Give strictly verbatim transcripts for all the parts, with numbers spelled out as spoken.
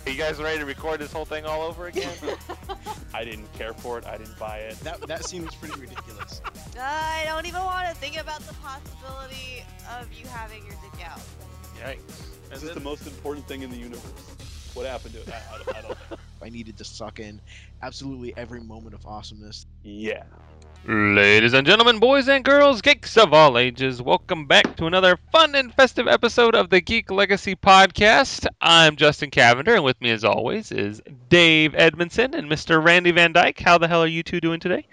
Are you guys ready to record this whole thing all over again? I didn't care for it. I didn't buy it. That that seems pretty ridiculous. I don't even want to think about the possibility of you having your dick out. Yikes. This is the most important thing in the universe. What happened to it? I, I, don't, I don't know. I needed to suck in absolutely every moment of awesomeness. Yeah. Ladies and gentlemen, boys and girls, geeks of all ages, welcome back to another fun and festive episode of the Geek Legacy Podcast. I'm Justin Cavender, and with me as always is Dave Edmondson and Mister Randy Van Dyke. How the hell are you two doing today?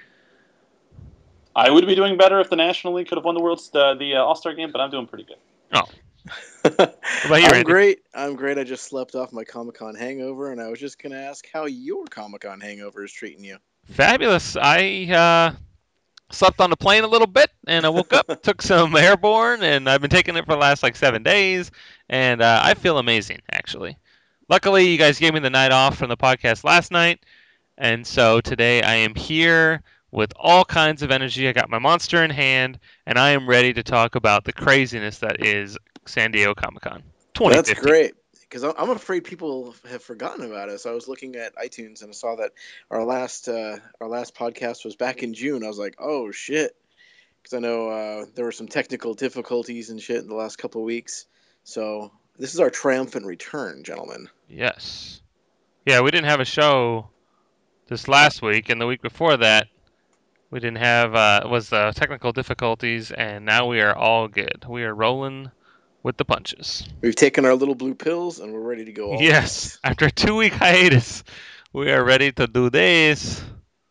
I would be doing better if the National League could have won the World's uh, the uh, All-Star game, but I'm doing pretty good. Oh. What about you, I'm Randy? great. I'm great. I just slept off my Comic-Con hangover, and I was just going to ask how your Comic-Con hangover is treating you. Fabulous. I uh, slept on the plane a little bit, and I woke up, took some airborne, and I've been taking it for the last like seven days, and uh, I feel amazing, actually. Luckily, you guys gave me the night off from the podcast last night, and so today I am here with all kinds of energy. I got my monster in hand, and I am ready to talk about the craziness that is San Diego Comic-Con twenty fifteen. That's great, because I'm afraid people have forgotten about us. I was looking at iTunes and I saw that our last uh, our last podcast was back in June. I was like, oh shit, because I know uh, there were some technical difficulties and shit in the last couple of weeks. So this is our triumphant return, gentlemen. Yes. Yeah, we didn't have a show this last week, and the week before that, we didn't have, uh, was uh, technical difficulties, and now we are all good. We are rolling with the punches. We've taken our little blue pills and we're ready to go all Yes. out. After a two-week hiatus, we are ready to do this,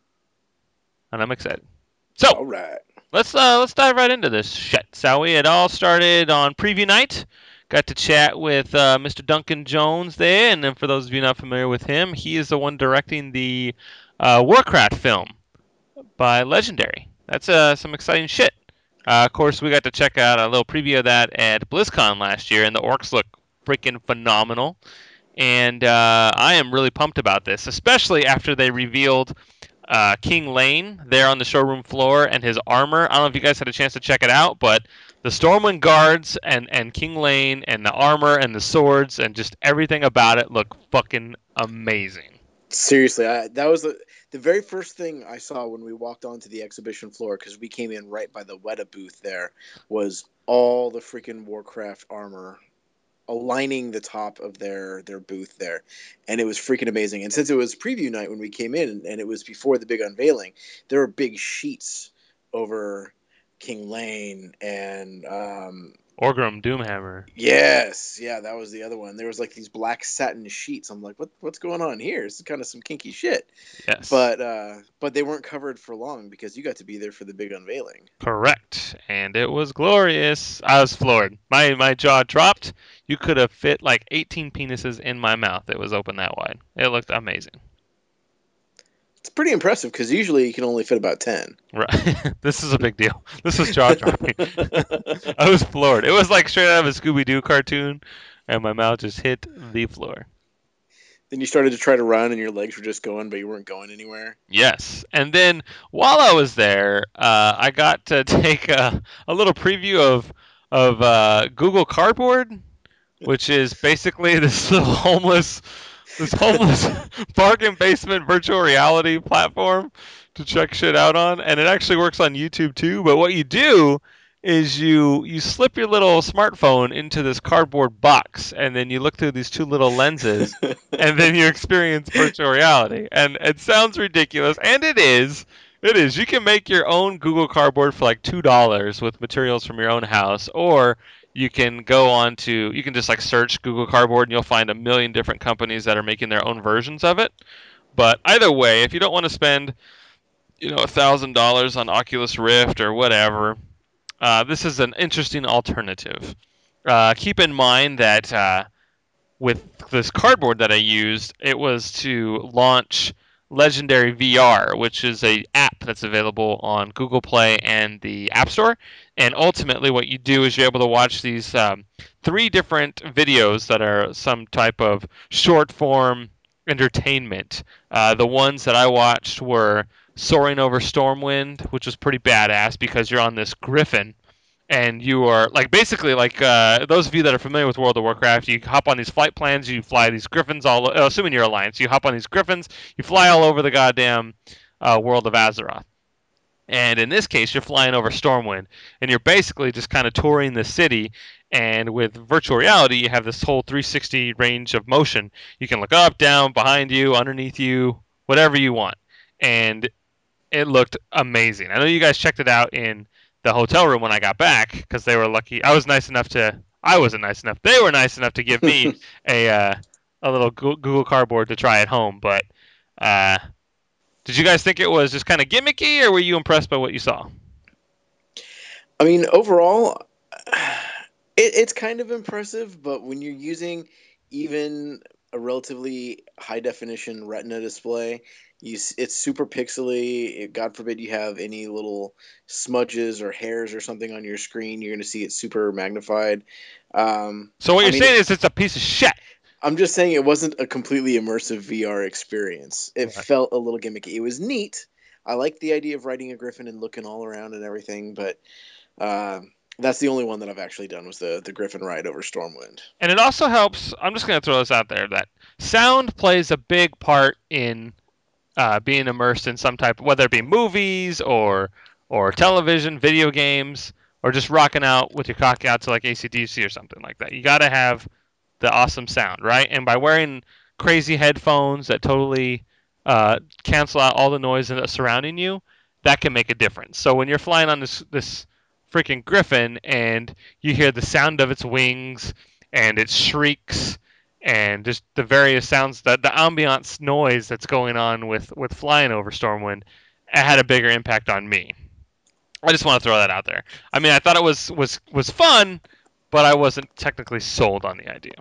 and I'm excited. So, All right. let's uh, let's dive right into this shit, shall we? It all started on preview night. Got to chat with uh, Mister Duncan Jones there, and then for those of you not familiar with him, he is the one directing the uh, Warcraft film by Legendary. That's uh, some exciting shit. Uh, of course, we got to check out a little preview of that at BlizzCon last year, and the orcs look freaking phenomenal. And uh, I am really pumped about this, especially after they revealed uh, King Lane there on the showroom floor and his armor. I don't know if you guys had a chance to check it out, but the Stormwind guards and, and King Lane and the armor and the swords and just everything about it look fucking amazing. Seriously, I, that was the, the very first thing I saw when we walked onto the exhibition floor, because we came in right by the Weta booth there, was all the freaking Warcraft armor aligning the top of their, their booth there. And it was freaking amazing. And since it was preview night when we came in, and it was before the big unveiling, there were big sheets over King Lane and... Um, Orgrim Doomhammer. Yes, yeah, that was the other one. There was like these black satin sheets. I'm like, what what's going on here? This is kind of some kinky shit. Yes. But uh, but they weren't covered for long because you got to be there for the big unveiling. Correct. And it was glorious. I was floored. My my jaw dropped. You could have fit like eighteen penises in my mouth. It was open that wide. It looked amazing. It's pretty impressive because usually you can only fit about ten. Right. This is a big deal. This was jaw dropping. I was floored. It was like straight out of a Scooby-Doo cartoon, and my mouth just hit the floor. Then you started to try to run, and your legs were just going, but you weren't going anywhere. Yes. And then while I was there, uh, I got to take a, a little preview of of uh, Google Cardboard, which is basically this little homeless this homeless bargain basement virtual reality platform to check shit out on, and it actually works on YouTube too. But what you do is you you slip your little smartphone into this cardboard box, and then you look through these two little lenses, and then you experience virtual reality. And it sounds ridiculous, and it is. It is. You can make your own Google Cardboard for like two dollars with materials from your own house, or you can go on to, you can just like search Google Cardboard and you'll find a million different companies that are making their own versions of it. But either way, if you don't want to spend, you know, a thousand dollars on Oculus Rift or whatever, uh, this is an interesting alternative. Uh, keep in mind that uh, with this cardboard that I used, it was to launch Legendary V R, which is a app that's available on Google Play and the App Store. And ultimately what you do is you're able to watch these um, three different videos that are some type of short form entertainment. Uh, the ones that I watched were Soaring Over Stormwind, which was pretty badass because you're on this griffin and you are like basically like uh, those of you that are familiar with World of Warcraft, you hop on these flight plans, you fly these griffins all. Uh, assuming you're Alliance, you hop on these griffins, you fly all over the goddamn uh, world of Azeroth. And in this case, you're flying over Stormwind, and you're basically just kind of touring the city. And with virtual reality, you have this whole three sixty range of motion. You can look up, down, behind you, underneath you, whatever you want. And it looked amazing. I know you guys checked it out in the hotel room when I got back because they were lucky. I was nice enough to. I wasn't nice enough. They were nice enough to give me a uh, a little Google Cardboard to try at home. But uh, did you guys think it was just kind of gimmicky, or were you impressed by what you saw? I mean, overall, it, it's kind of impressive, but when you're using even a relatively high definition Retina display, you s- it's super pixely. It- God forbid you have any little smudges or hairs or something on your screen, you're going to see it super magnified. Um, So what I you're mean, saying is it's a piece of shit. I'm just saying it wasn't a completely immersive V R experience. It Right. felt a little gimmicky. It was neat. I like the idea of riding a griffin and looking all around and everything, but uh, that's the only one that I've actually done was the the griffin ride over Stormwind. And it also helps. I'm just going to throw this out there that sound plays a big part in uh, being immersed in some type, whether it be movies or or television, video games, or just rocking out with your cock out to like A C D C or something like that. You got to have the awesome sound, right? And by wearing crazy headphones that totally uh, cancel out all the noise that's surrounding you, that can make a difference. So when you're flying on this this freaking griffin and you hear the sound of its wings and it shrieks and just the various sounds, that the ambiance noise that's going on with with flying over Stormwind, it had a bigger impact on me. I just want to throw that out there. I mean, I thought it was was was fun, but I wasn't technically sold on the idea.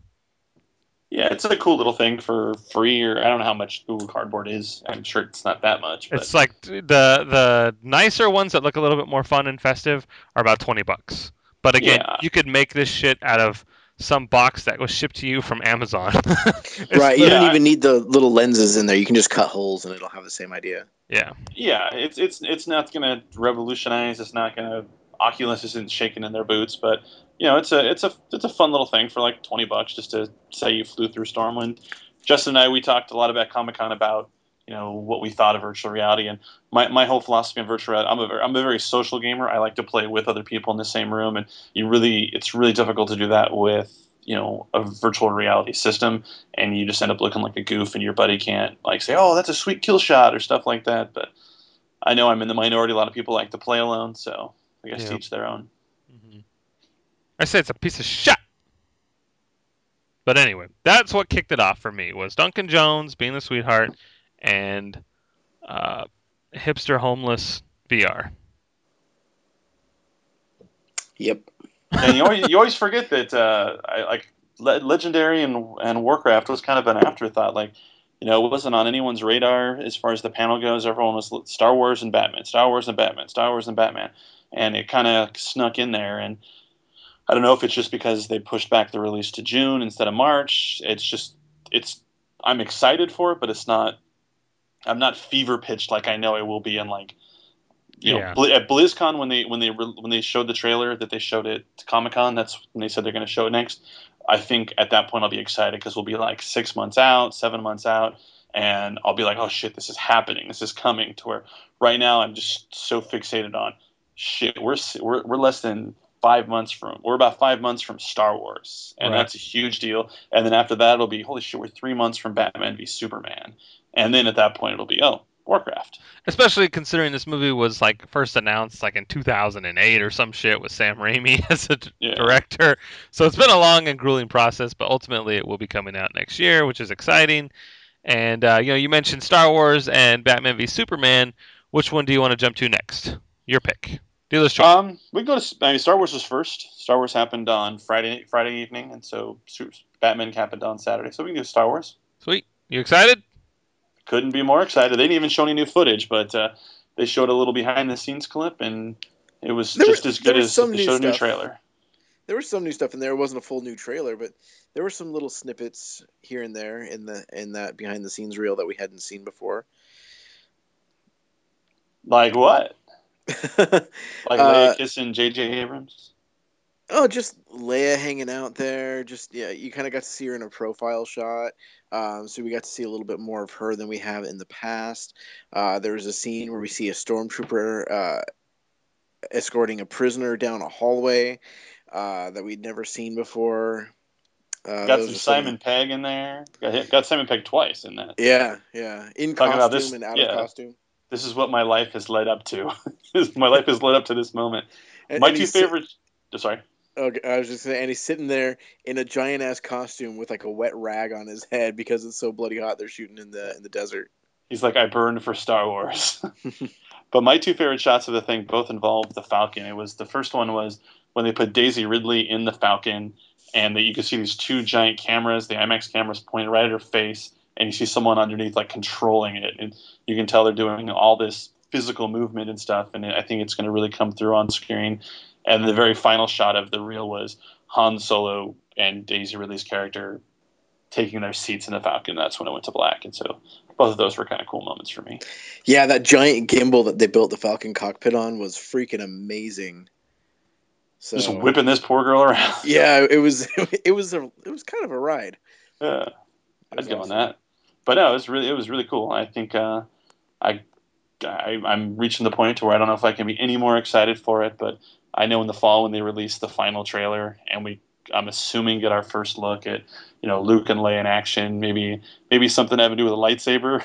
Yeah, it's a cool little thing for free, or I don't know how much Google Cardboard is. I'm sure it's not that much, but It's like the the nicer ones that look a little bit more fun and festive are about twenty bucks. But again, yeah, you could make this shit out of some box that was shipped to you from Amazon. It's Right, you the- don't Yeah. even need the little lenses in there. You can just cut holes and it'll have the same idea. yeah. yeah, it's it's it's not going to revolutionize. It's not going to Oculus isn't shaking in their boots, but you know, it's a it's a it's a fun little thing for like twenty bucks just to say you flew through Stormwind. Justin and I we talked a lot about Comic Con about you know what we thought of virtual reality, and my, my whole philosophy on virtual reality. I'm a very, I'm a very social gamer. I like to play with other people in the same room, and you really it's really difficult to do that with you know a virtual reality system, and you just end up looking like a goof, and your buddy can't like say, oh, that's a sweet kill shot or stuff like that. But I know I'm in the minority. A lot of people like to play alone, so I guess Yeah. to each their own. Mm-hmm. I say it's a piece of shit. But anyway, that's what kicked it off for me was Duncan Jones being the sweetheart and uh, hipster homeless V R. Yep. And you always you always forget that uh, I, like Le- Legendary and and Warcraft was kind of an afterthought. Like you know, it wasn't on anyone's radar as far as the panel goes. Everyone was Star Wars and Batman, Star Wars and Batman, Star Wars and Batman, and it kind of snuck in there. And I don't know if it's just because they pushed back the release to June instead of March. It's just it's I'm excited for it, but it's not. I'm not fever pitched like I know I will be in like you Yeah. know Bli- at BlizzCon when they when they re- when they showed the trailer that they showed at Comic Con. That's when they said they're going to show it next. I think at that point I'll be excited because we'll be like six months out, seven months out, and I'll be like, oh shit, this is happening, this is coming. To where right now I'm just so fixated on shit. We're s- we're we're less than five months from we're about five months from Star Wars, and Right. that's a huge deal. And then after that it'll be holy shit, we're three months from Batman v Superman, and then at that point it'll be oh Warcraft. Especially considering this movie was like first announced like in two thousand eight or some shit with Sam Raimi as a d- Yeah. director. So it's been a long and grueling process, but ultimately it will be coming out next year, which is exciting. And uh, you know, you mentioned Star Wars and Batman v Superman. Which one do you want to jump to next? Your pick. Dealer's choice. Um, we can go to. I mean, Star Wars was first. Star Wars happened on Friday Friday evening, and so Su- Batman happened on Saturday. So we can do Star Wars. Sweet. You excited? Couldn't be more excited. They didn't even show any new footage, but uh, they showed a little behind the scenes clip, and it was There just were- as there good was as some they new showed a new stuff. trailer. There was some new stuff in there. It wasn't a full new trailer, but there were some little snippets here and there in the in that behind the scenes reel that we hadn't seen before. Like what? Like uh, Leia kissing J J Abrams. oh, just Leia hanging out there. Just yeah, you kind of got to see her in a profile shot. Um, so we got to see a little bit more of her than we have in the past. Uh, there was a scene where we see a stormtrooper uh, escorting a prisoner down a hallway uh, that we'd never seen before. Uh, Got those some are some of Simon Pegg in there. Got hit, got Simon Pegg twice in that. the, yeah, yeah, in Talking about costume this, and out of yeah. costume. This is what my life has led up to. My life has led up to this moment. And, My and two he's sit- favorite. Sorry. okay, I was just saying, and he's sitting there in a giant ass costume with like a wet rag on his head because it's so bloody hot. They're shooting in the in the desert. He's like, I burned for Star Wars. But my two favorite shots of the thing both involved the Falcon. It was the first one was when they put Daisy Ridley in the Falcon, and that you could see these two giant cameras, the IMAX cameras pointed right at her face, and you see someone underneath like controlling it, and you can tell they're doing all this physical movement and stuff. And I think it's going to really come through on screen. And the very final shot of the reel was Han Solo and Daisy Ridley's character taking their seats in the Falcon. That's when it went to black, and so both of those were kind of cool moments for me. Yeah, that giant gimbal that they built the Falcon cockpit on was freaking amazing. So Just whipping this poor girl around. yeah, it was it was a it was kind of a ride. Yeah, It I'd was go on awesome. that. But no, it was really it was really cool. I think uh, I, I I'm reaching the point to where I don't know if I can be any more excited for it. But I know in the fall when they release the final trailer and we I'm assuming get our first look at you know Luke and Leia in action, maybe maybe something having to do with a lightsaber.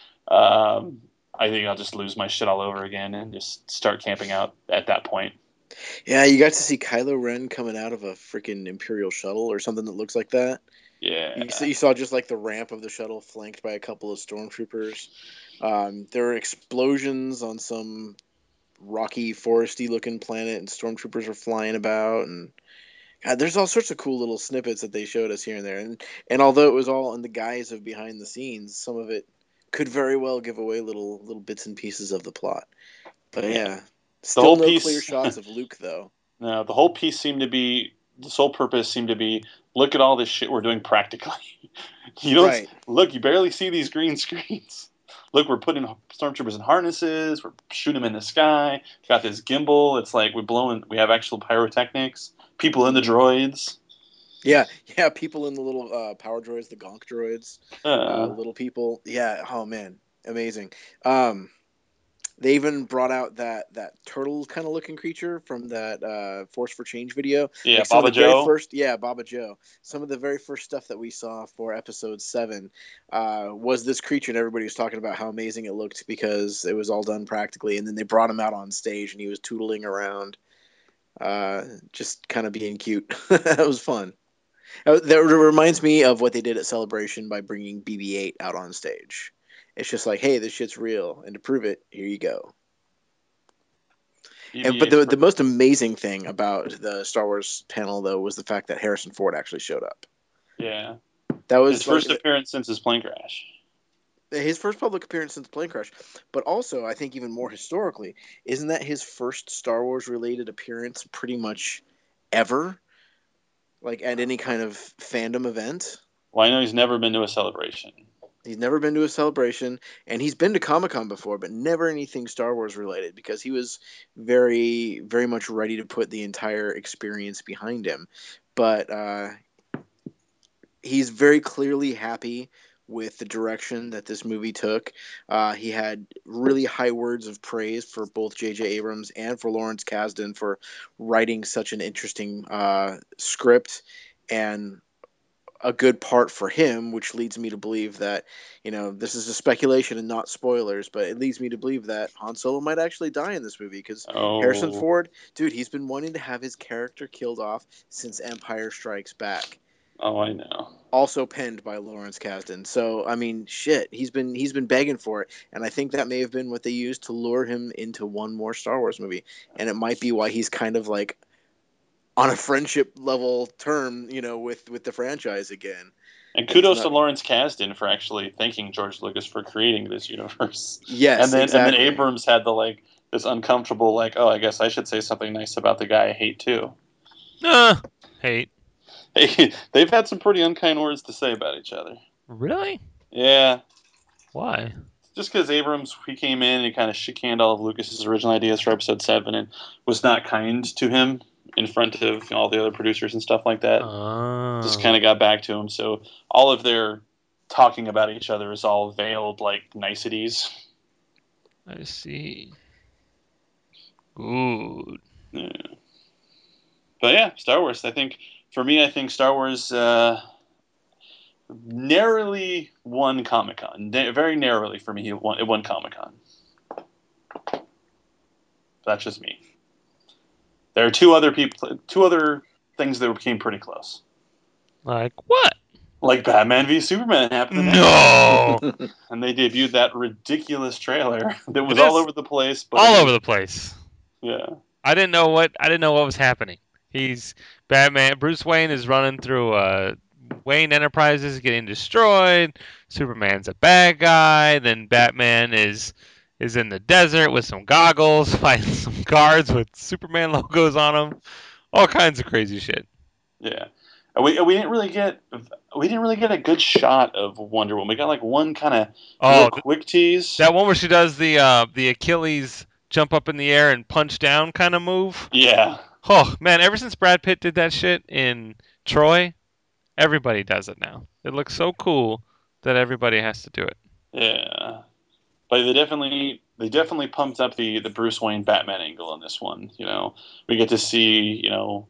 um, I think I'll just lose my shit all over again and just start camping out at that point. Yeah, you got to see Kylo Ren coming out of a freaking Imperial shuttle or something that looks like that. Yeah. You saw, you saw just like the ramp of the shuttle flanked by a couple of stormtroopers. Um, there were explosions on some rocky, foresty looking planet, and stormtroopers were flying about. And God, there's all sorts of cool little snippets that they showed us here and there. And and although it was all in the guise of behind the scenes, some of it could very well give away little little bits and pieces of the plot. But yeah, Yeah. still whole no piece- clear shots of Luke though. No, the whole piece seemed to be the sole purpose seemed to be look at all this shit we're doing practically. You don't Right. look. You barely see these green screens. Look, we're putting stormtroopers in harnesses. We're shooting them in the sky. Got this gimbal. It's like we're blowing. We have actual pyrotechnics. People in the droids. Yeah, yeah, people in the little uh, power droids, the gonk droids, uh, Uh, little people. Yeah, oh man, amazing. Um, they even brought out that that turtle kind of looking creature from that uh, Force for Change video. yeah, Like some Baba of the very Joe. first, yeah, Baba Joe. Some of the very first stuff that we saw for Episode Seven uh, was this creature, and everybody was talking about how amazing it looked because it was all done practically. And then they brought him out on stage, and he was tootling around, uh, just kind of being cute. That was fun. Uh, That reminds me of what they did at Celebration by bringing B B eight out on stage. It's just like, hey, this shit's real, and to prove it, here you go. And but the the most amazing thing about the Star Wars panel though was the fact that Harrison Ford actually showed up. Yeah, That was his like, first appearance since his plane crash. his first public appearance since Plane Crash. But also, I think even more historically, isn't that his first Star Wars related appearance pretty much ever? Like at any kind of fandom event? Well, I know he's never been to a celebration. He's never been to a celebration, and he's been to Comic Con before, but never anything Star Wars related because he was very, very much ready to put the entire experience behind him. But uh, he's very clearly happy with the direction that this movie took. Uh, he had really high words of praise for both J J Abrams and for Lawrence Kasdan for writing such an interesting uh, script and a good part for him, which leads me to believe that, you know, this is a speculation and not spoilers, but it leads me to believe that Han Solo might actually die in this movie because Oh, Harrison Ford, dude, he's been wanting to have his character killed off since Empire Strikes Back. Oh, I know. Also penned by Lawrence Kasdan. So, I mean, shit, he's been he's been begging for it, and I think that may have been what they used to lure him into one more Star Wars movie, and it might be why he's kind of like on a friendship level term, you know, with with the franchise again. And kudos not... to Lawrence Kasdan for actually thanking George Lucas for creating this universe. Yes, and then exactly. and then Abrams had the like this uncomfortable like, oh, I guess I should say something nice about the guy I hate too. Uh, hate. Hey, they've had some pretty unkind words to say about each other. Really? Yeah. Why? just because Abrams he came in and he kind of shit-canned all of Lucas's original ideas for Episode Seven and was not kind to him in front of you know, all the other producers and stuff like that. Oh. Just kind of got back to him. So all of their talking about each other is all veiled like niceties. I see. Good. Yeah. But yeah, Star Wars. I think for me, I think Star Wars uh, narrowly won Comic Con. Na- very narrowly for me, it won, it won Comic Con. That's just me. There are two other people, two other things that came pretty close. Like what? Like Batman v Superman happened. No. And they debuted that ridiculous trailer that was It all is over the place. But all over the place. Yeah. I didn't know what I didn't know what was happening. He's Batman. Bruce Wayne is running through uh, Wayne Enterprises, getting destroyed. Superman's a bad guy. Then Batman is is in the desert with some goggles, fighting some guards with Superman logos on them. All kinds of crazy shit. Yeah. And we we didn't really get we didn't really get a good shot of Wonder Woman. We got like one kind of Oh, quick tease. That one where she does the uh, the Achilles jump up in the air and punch down kind of move. Yeah. Oh man, ever since Brad Pitt did that shit in Troy, everybody does it now. It looks so cool that everybody has to do it. Yeah. But they definitely they definitely pumped up the the Bruce Wayne Batman angle in this one. You know, we get to see you know.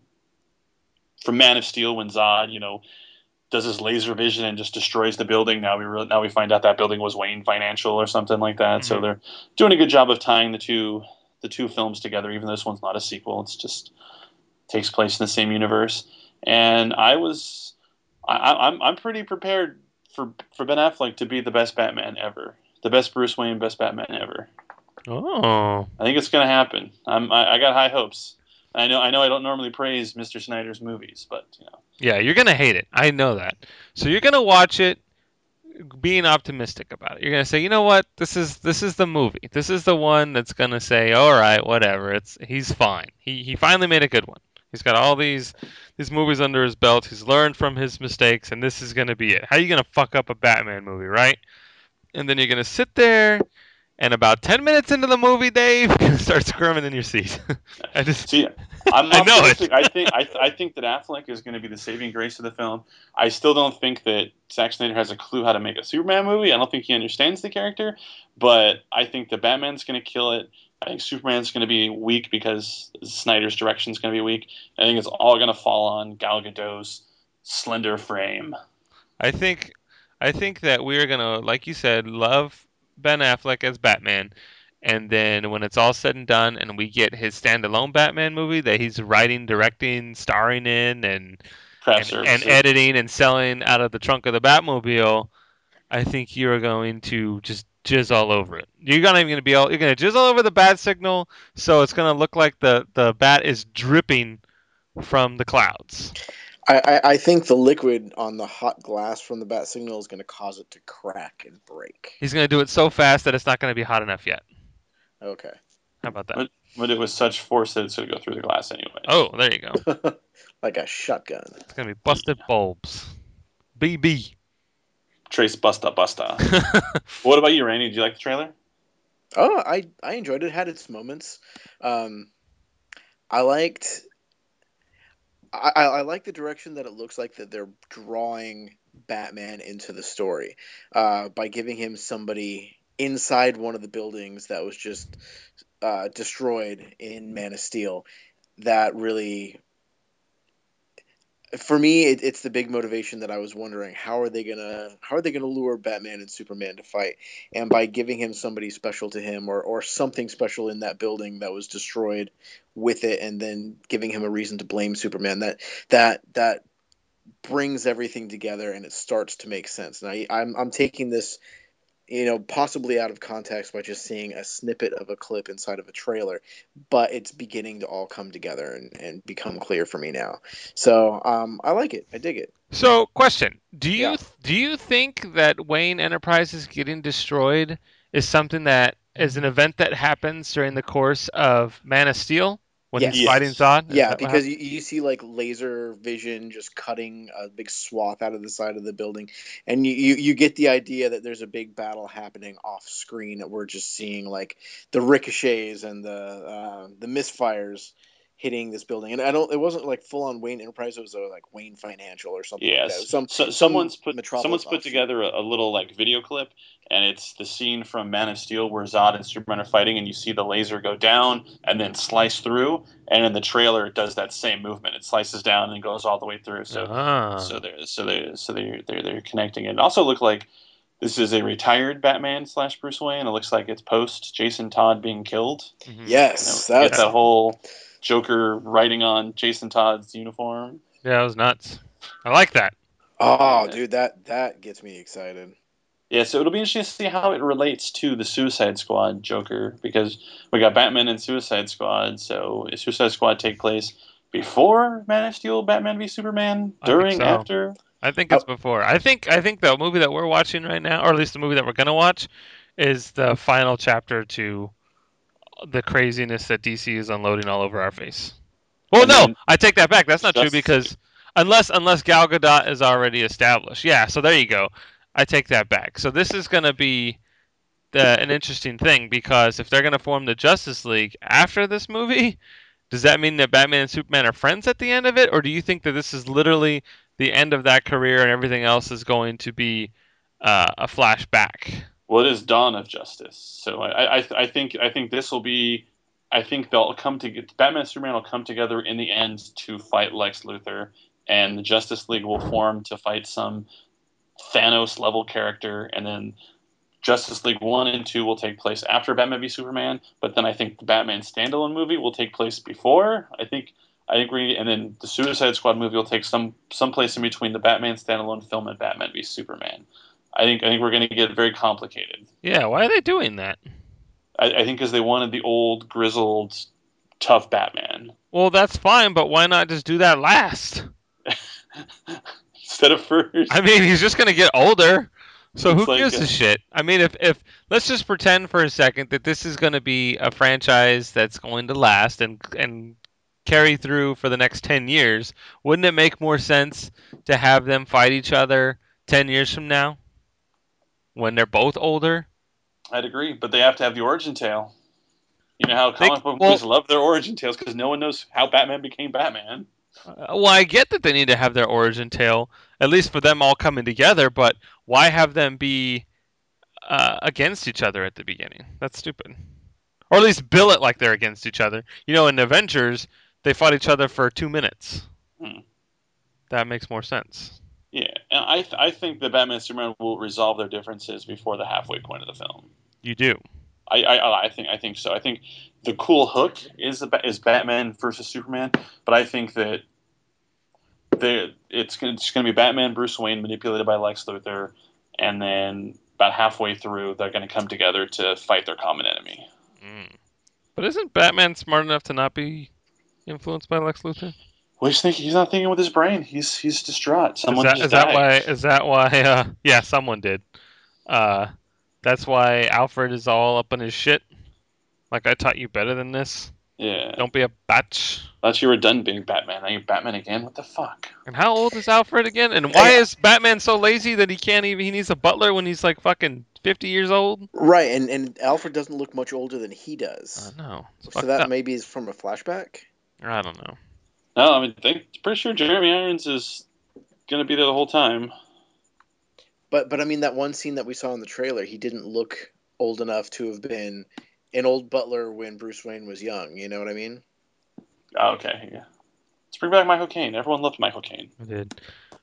From Man of Steel, when Zod, you know, does his laser vision and just destroys the building. Now we re- now we find out that building was Wayne Financial or something like that. Mhm. So they're doing a good job of tying the two the two films together. Even though this one's not a sequel, it's just takes place in the same universe. And I was, I, I- I'm I'm pretty prepared for for Ben Affleck to be the best Batman ever, the best Bruce Wayne, best Batman ever. Oh. I think it's gonna happen. I'm I, I got high hopes. I know I know I don't normally praise Mister Snyder's movies, but you know. Yeah, you're gonna hate it. I know that. So you're gonna watch it being optimistic about it. You're gonna say, you know what, this is this is the movie. This is the one that's gonna say, all right, whatever. It's he's fine. He he finally made a good one. He's got all these these movies under his belt. He's learned from his mistakes, and this is gonna be it. How are you gonna fuck up a Batman movie, right? And then you're gonna sit there, and about ten minutes into the movie, Dave, you're gonna start squirming in your seat. I just See, I'm I know it. optimistic. I think I, I think that Affleck is going to be the saving grace of the film. I still don't think that Zack Snyder has a clue how to make a Superman movie. I don't think he understands the character, but I think the Batman's going to kill it. I think Superman's going to be weak because Snyder's direction is going to be weak. I think it's all going to fall on Gal Gadot's slender frame. I think I think that we're gonna, like you said, love Ben Affleck as Batman, and then when it's all said and done, and we get his standalone Batman movie that he's writing, directing, starring in, and Craft and, services. and editing and selling out of the trunk of the Batmobile, I think you're going to just jizz all over it. You're gonna even gonna be all you're gonna jizz all over the bat signal, so it's gonna look like the the bat is dripping from the clouds. I, I, I think the liquid on the hot glass from the bat signal is going to cause it to crack and break. He's gonna do it so fast that it's not gonna be hot enough yet. Okay. How about that? But, but it was such force that it's going to go through the glass anyway. Oh, there you go. Like a shotgun. It's gonna be busted bulbs. B B. Trace Busta Busta. What about you, Randy? Did you like the trailer? Oh, I, I enjoyed it. It had its moments. Um, I liked... I, I I like the direction that it looks like that they're drawing Batman into the story uh, by giving him somebody inside one of the buildings that was just uh, destroyed in Man of Steel. That really, for me, it, it's the big motivation that I was wondering how are they gonna how are they gonna lure Batman and Superman to fight, and by giving him somebody special to him or or something special in that building that was destroyed with it, and then giving him a reason to blame Superman, that that that brings everything together and it starts to make sense. And I, I'm I'm taking this, you know, possibly out of context by just seeing a snippet of a clip inside of a trailer, but it's beginning to all come together and, and become clear for me now. So um, I like it. I dig it. So, question: Do you Yeah. do you think that Wayne Enterprises getting destroyed is something that is an event that happens during the course of Man of Steel, when Yes. he's fighting Zod? Is Yeah, that what because you, you see like laser vision just cutting a big swath out of the side of the building, and you, you, you get the idea that there's a big battle happening off screen that we're just seeing like the ricochets and the uh, the misfires hitting this building. And I don't, it wasn't like full on Wayne Enterprise; it was uh, like Wayne Financial or something like that. It Yes. was some So some someone's put Metropolis someone's put offshoot. together a, a little like video clip, and it's the scene from Man of Steel where Zod and Superman are fighting, and you see the laser go down and then slice through. And in the trailer, it does that same movement. It slices down and goes all the way through. So Ah. so they're so they so they they're they're connecting it. It also looked like this is a retired Batman slash Bruce Wayne. It looks like it's post Jason Todd being killed. Mhm. Yes, You know, get that's that whole Joker writing on Jason Todd's uniform. Yeah, it was nuts. I like that. oh, Yeah. dude, that that gets me excited. Yeah, so it'll be interesting to see how it relates to the Suicide Squad Joker, because we got Batman and Suicide Squad. So is Suicide Squad take place before Man of Steel, Batman v Superman, I think during, so. after? I think it's before. I think I think the movie that we're watching right now, or at least the movie that we're gonna watch, is the final chapter to the craziness that D C is unloading all over our face. Well, And no, then I take that back. That's not true Justice because unless unless Gal Gadot is already established, yeah. So there you go. I take that back. So this is gonna be the, an interesting thing because if they're gonna form the Justice League after this movie, does that mean that Batman and Superman are friends at the end of it, or do you think that this is literally the end of that career and everything else is going to be uh, a flashback? Well, it is Dawn of Justice. So I, I, I think I think this will be. I think they'll come to Batman and Superman will come together in the end to fight Lex Luthor, and the Justice League will form to fight some Thanos level character, and then Justice League one and two will take place after Batman v Superman, but then I think the Batman standalone movie will take place before. I think I think we and then the Suicide Squad movie will take some some place in between the Batman standalone film and Batman v Superman. I think I think we're going to get very complicated. Yeah, why are they doing that? I, I think because they wanted the old grizzled, tough Batman Well, that's fine, but why not just do that last? instead of first. I mean, he's just gonna get older, so It's who like gives a- a shit? I mean, if if let's just pretend for a second that this is gonna be a franchise that's going to last and and carry through for the next ten years, wouldn't it make more sense to have them fight each other ten years from now when they're both older? I'd agree, but they have to have the origin tale. You know how They- comic book well- movies love their origin tales because no one knows how Batman became Batman. Uh, well, I get that they need to have their origin tale, at least for them all coming together, but why have them be uh, against each other at the beginning? That's stupid. Or at least bill it like they're against each other. You know, in Avengers, they fought each other for two minutes. Hmm. That makes more sense. Yeah, and I th- I think that Batman and Superman will resolve their differences before the halfway point of the film. You do. I, I I think I think so. I think the cool hook is the Ba- is Batman versus Superman, but I think that they it's gonna, it's going to be Batman, Bruce Wayne manipulated by Lex Luthor, and then about halfway through they're going to come together to fight their common enemy. Mm. But isn't Batman smart enough to not be influenced by Lex Luthor? Well, he's thinking he's not thinking with his brain. He's he's distraught. Someone is that, just is that died. why? Is that why? Uh, yeah, someone did. Uh, that's why Alfred is all up on his shit. Like I taught you better than this. Yeah. Don't be a batch. Thought you were done being Batman. Now you're Batman again. What the fuck? And how old is Alfred again? And why is Batman so lazy that he can't even? He needs a butler when he's like fucking fifty years old. Right, and, and Alfred doesn't look much older than he does. I know. It's so fucked that up. maybe is from a flashback. I don't know. No, I mean, I'm pretty sure Jeremy Irons is gonna be there the whole time. But but I mean that one scene that we saw in the trailer, he didn't look old enough to have been an old butler when Bruce Wayne was young. You know what I mean? Oh, okay, yeah. Let's bring back Michael Caine. Everyone loved Michael Caine. I did.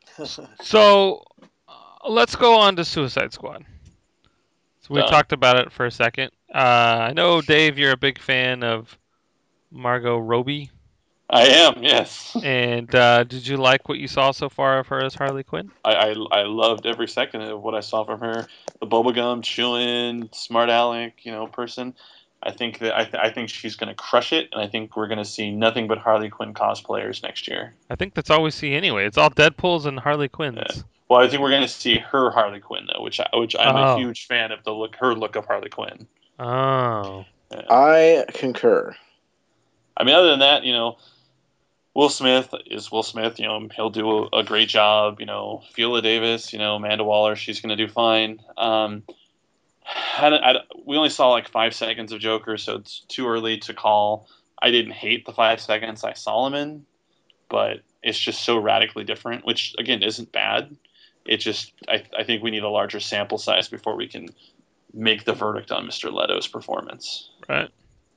So uh, let's go on to Suicide Squad. So we Done. talked about it for a second. Uh, I know, Dave, you're a big fan of Margot Robbie. I am, yes. And uh, did you like what you saw so far of her as Harley Quinn? I, I I loved every second of what I saw from her. The bubblegum chewing, smart aleck, you know, person. I think that I, th- I think she's going to crush it, and I think we're going to see nothing but Harley Quinn cosplayers next year. I think that's all we see anyway. It's all Deadpools and Harley Quinns. Yeah. Well, I think we're going to see her Harley Quinn though, which I, which I'm Oh. a huge fan of the look, her look of Harley Quinn. Oh. I concur. I mean, other than that, you know, Will Smith is Will Smith. You know, he'll do a, a great job. You know, Viola Davis. You know, Amanda Waller. She's going to do fine. Um, I, don't- I, don't- we only saw like five seconds of Joker, so it's too early to call. I didn't hate the five seconds I saw him in, but it's just so radically different, which again isn't bad. It just I, I think we need a larger sample size before we can make the verdict on Mister Leto's performance. Right.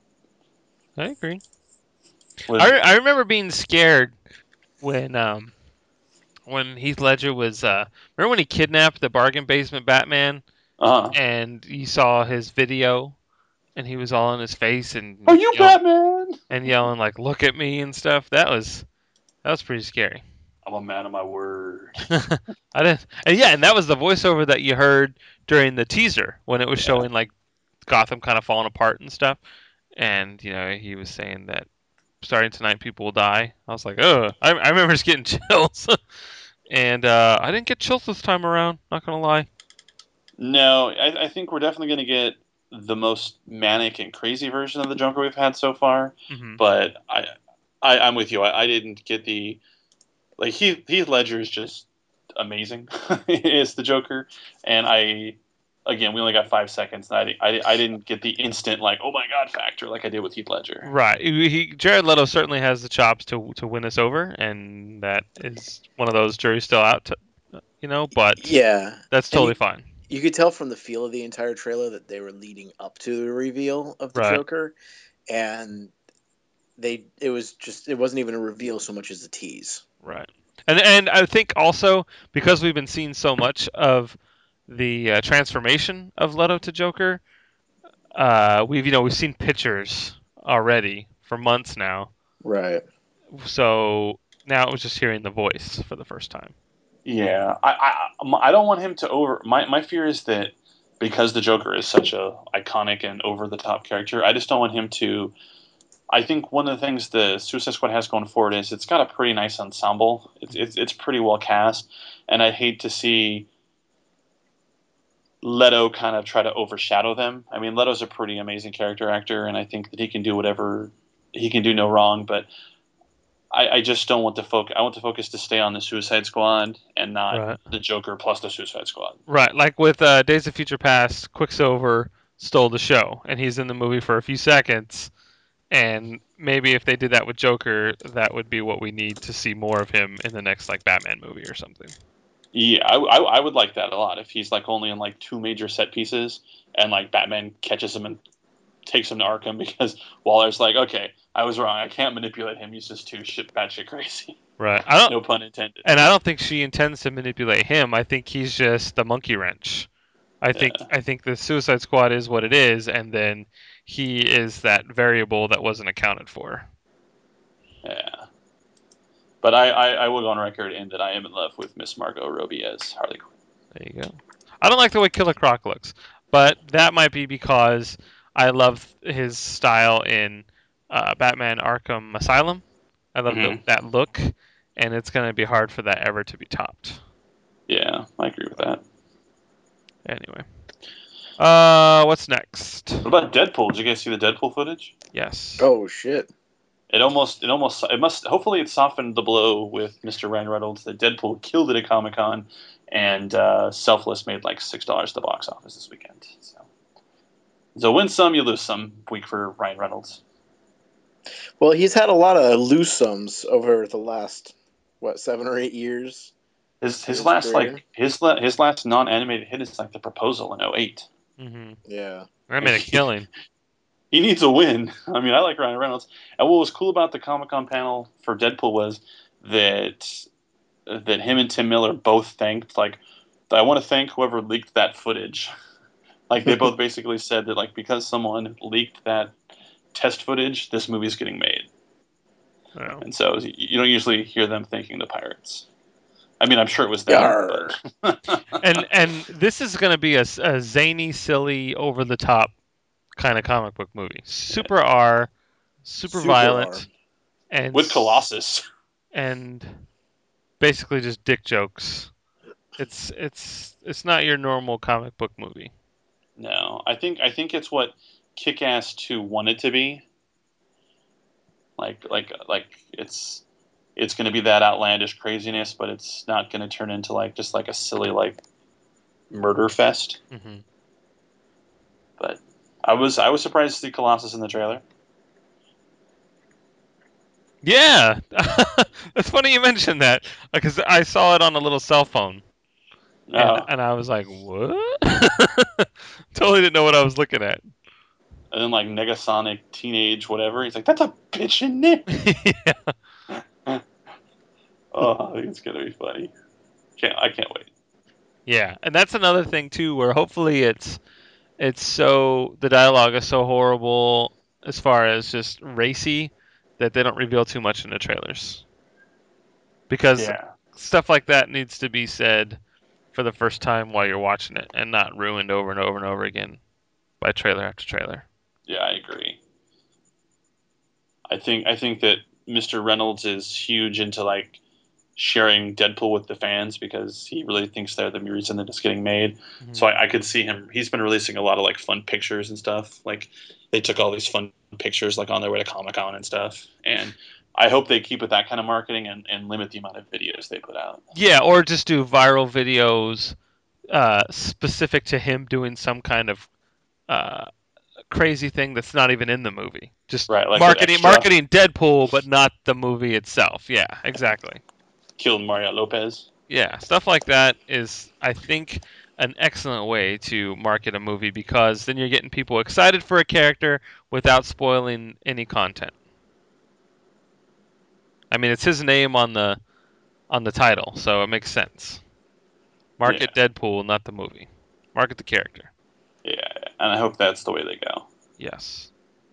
I agree. Was, I, re- I remember being scared when um when Heath Ledger was uh remember when he kidnapped the bargain basement Batman uh, and you saw his video and he was all in his face and Are you yelling, Batman? and yelling like "Look at me" and stuff. That was that was pretty scary. I'm a man of my word. I didn't, and yeah, and that was the voiceover that you heard during the teaser when it was Yeah. showing like Gotham kind of falling apart and stuff. And you know, he was saying that starting tonight people will die. I was like, oh, I, I remember just getting chills. And uh, I didn't get chills this time around. Not gonna lie. No, I, I think we're definitely going to get the most manic and crazy version of the Joker we've had so far. Hmm. But I, I I'm with you. I, I didn't get the like Heath Heath Ledger is just amazing. It's the Joker, and I again we only got five seconds. And I, I I didn't get the instant like oh my god factor like I did with Heath Ledger. Right. He, he- Jared Leto certainly has the chops to to win us over, and that is one of those jury's still out. To, you know, but Yeah, that's And totally you- fine. you could tell from the feel of the entire trailer that they were leading up to the reveal of the Right. Joker, and they it was just it wasn't even a reveal so much as a tease. Right. And and I think also because we've been seeing so much of the uh, transformation of Leto to Joker, uh, we've you know we've seen pictures already for months now. Right. So now it was just hearing the voice for the first time. Yeah, I, I I don't want him to over. My my fear is that because the Joker is such a iconic and over the top character, I just don't want him to. I think one of the things the Suicide Squad has going forward is it's got a pretty nice ensemble. It's it's it's pretty well cast, and I hate to see Leto kind of try to overshadow them. I mean, Leto's a pretty amazing character actor, and I think that he can do whatever he can do no wrong. But I, I just don't want the focus. I want the focus to stay on the Suicide Squad and not Right. the Joker plus the Suicide Squad. Right. Like with uh, Days of Future Past, Quicksilver stole the show, and he's in the movie for a few seconds. And maybe if they did that with Joker, that would be what we need to see more of him in the next like Batman movie or something. Yeah, I, I, I would like that a lot if he's like only in like two major set pieces and like Batman catches him and takes him to Arkham because Waller's like, okay, I was wrong. I can't manipulate him. He's just too shit batshit crazy. Right. I don't. No pun intended. And I don't think she intends to manipulate him. I think he's just the monkey wrench. I think Yeah. I think the Suicide Squad is what it is, and then he is that variable that wasn't accounted for. Yeah. But I, I, I will go on record in that I am in love with Miss Margot Robbie as Harley Quinn. There you go. I don't like the way Killer Croc looks, but that might be because I love his style in uh, Batman Arkham Asylum. I love the, Mhm. that look, and it's going to be hard for that ever to be topped. Yeah, I agree with that. Anyway. Uh, what's next? What about Deadpool? Did you guys see the Deadpool footage? Yes. Oh shit. It almost, it almost, it must. Hopefully, it softened the blow with Mister Ryan Reynolds that Deadpool killed it at Comic Con, and uh, Selfless made like six dollars at the box office this weekend. So, so win some, you lose some week for Ryan Reynolds. Well, he's had a lot of loose sums over the last what seven or eight years. His his His last career. like his la- his last non animated hit is like The Proposal in oh eight. Mm-hmm. Yeah. I made a killing. He needs a win. I mean, I like Ryan Reynolds. And what was cool about the Comic Con panel for Deadpool was that that him and Tim Miller both thanked like I want to thank whoever leaked that footage. Like they both basically said that like because someone leaked that test footage, this movie's getting made. Wow. And so you don't usually hear them thanking the pirates. I mean, I'm sure it was them. Yarr. But and and this is going to be a, s- a zany, silly, over the top kind of comic book movie. Super R, super, Super violent, R. and with s- Colossus. and basically just dick jokes. It's it's it's not your normal comic book movie. No, I think I think it's what Kick-Ass two wanted to be. Like like like it's it's going to be that outlandish craziness, but it's not going to turn into like just like a silly like murder fest. Mm-hmm. But I was I was surprised to see Colossus in the trailer. Yeah, it's funny you mentioned that because I saw it on a little cell phone, and, Uh, and I was like, "What?" Totally didn't know what I was looking at. and then like Negasonic teenage whatever. He's like, that's a bitch in it. Yeah. Oh, I think it's gonna be funny. Can't I can't wait. Yeah, and that's another thing too, where hopefully it's it's so the dialogue is so horrible as far as just racy that they don't reveal too much in the trailers. Because Yeah. stuff like that needs to be said for the first time while you're watching it and not ruined over and over and over again by trailer after trailer. Yeah, I agree. I think I think that Mister Reynolds is huge into like sharing Deadpool with the fans because he really thinks they're the reason that it's getting made. Mm-hmm. So I, I could see him. He's been releasing a lot of like fun pictures and stuff. Like they took all these fun pictures like on their way to Comic Con and stuff. And I hope they keep with that kind of marketing and, and limit the amount of videos they put out. Yeah, or just do viral videos uh, specific to him doing some kind of uh, crazy thing that's not even in the movie. Just Right, like marketing extra- marketing Deadpool, but not the movie itself. Yeah, exactly. Killed Mario Lopez. Yeah, stuff like that is, I think, an excellent way to market a movie because then you're getting people excited for a character without spoiling any content. I mean, it's his name on the on the title, so it makes sense. Market Deadpool, not the movie. Market the character. Yeah, and I hope that's the way they go. Yes.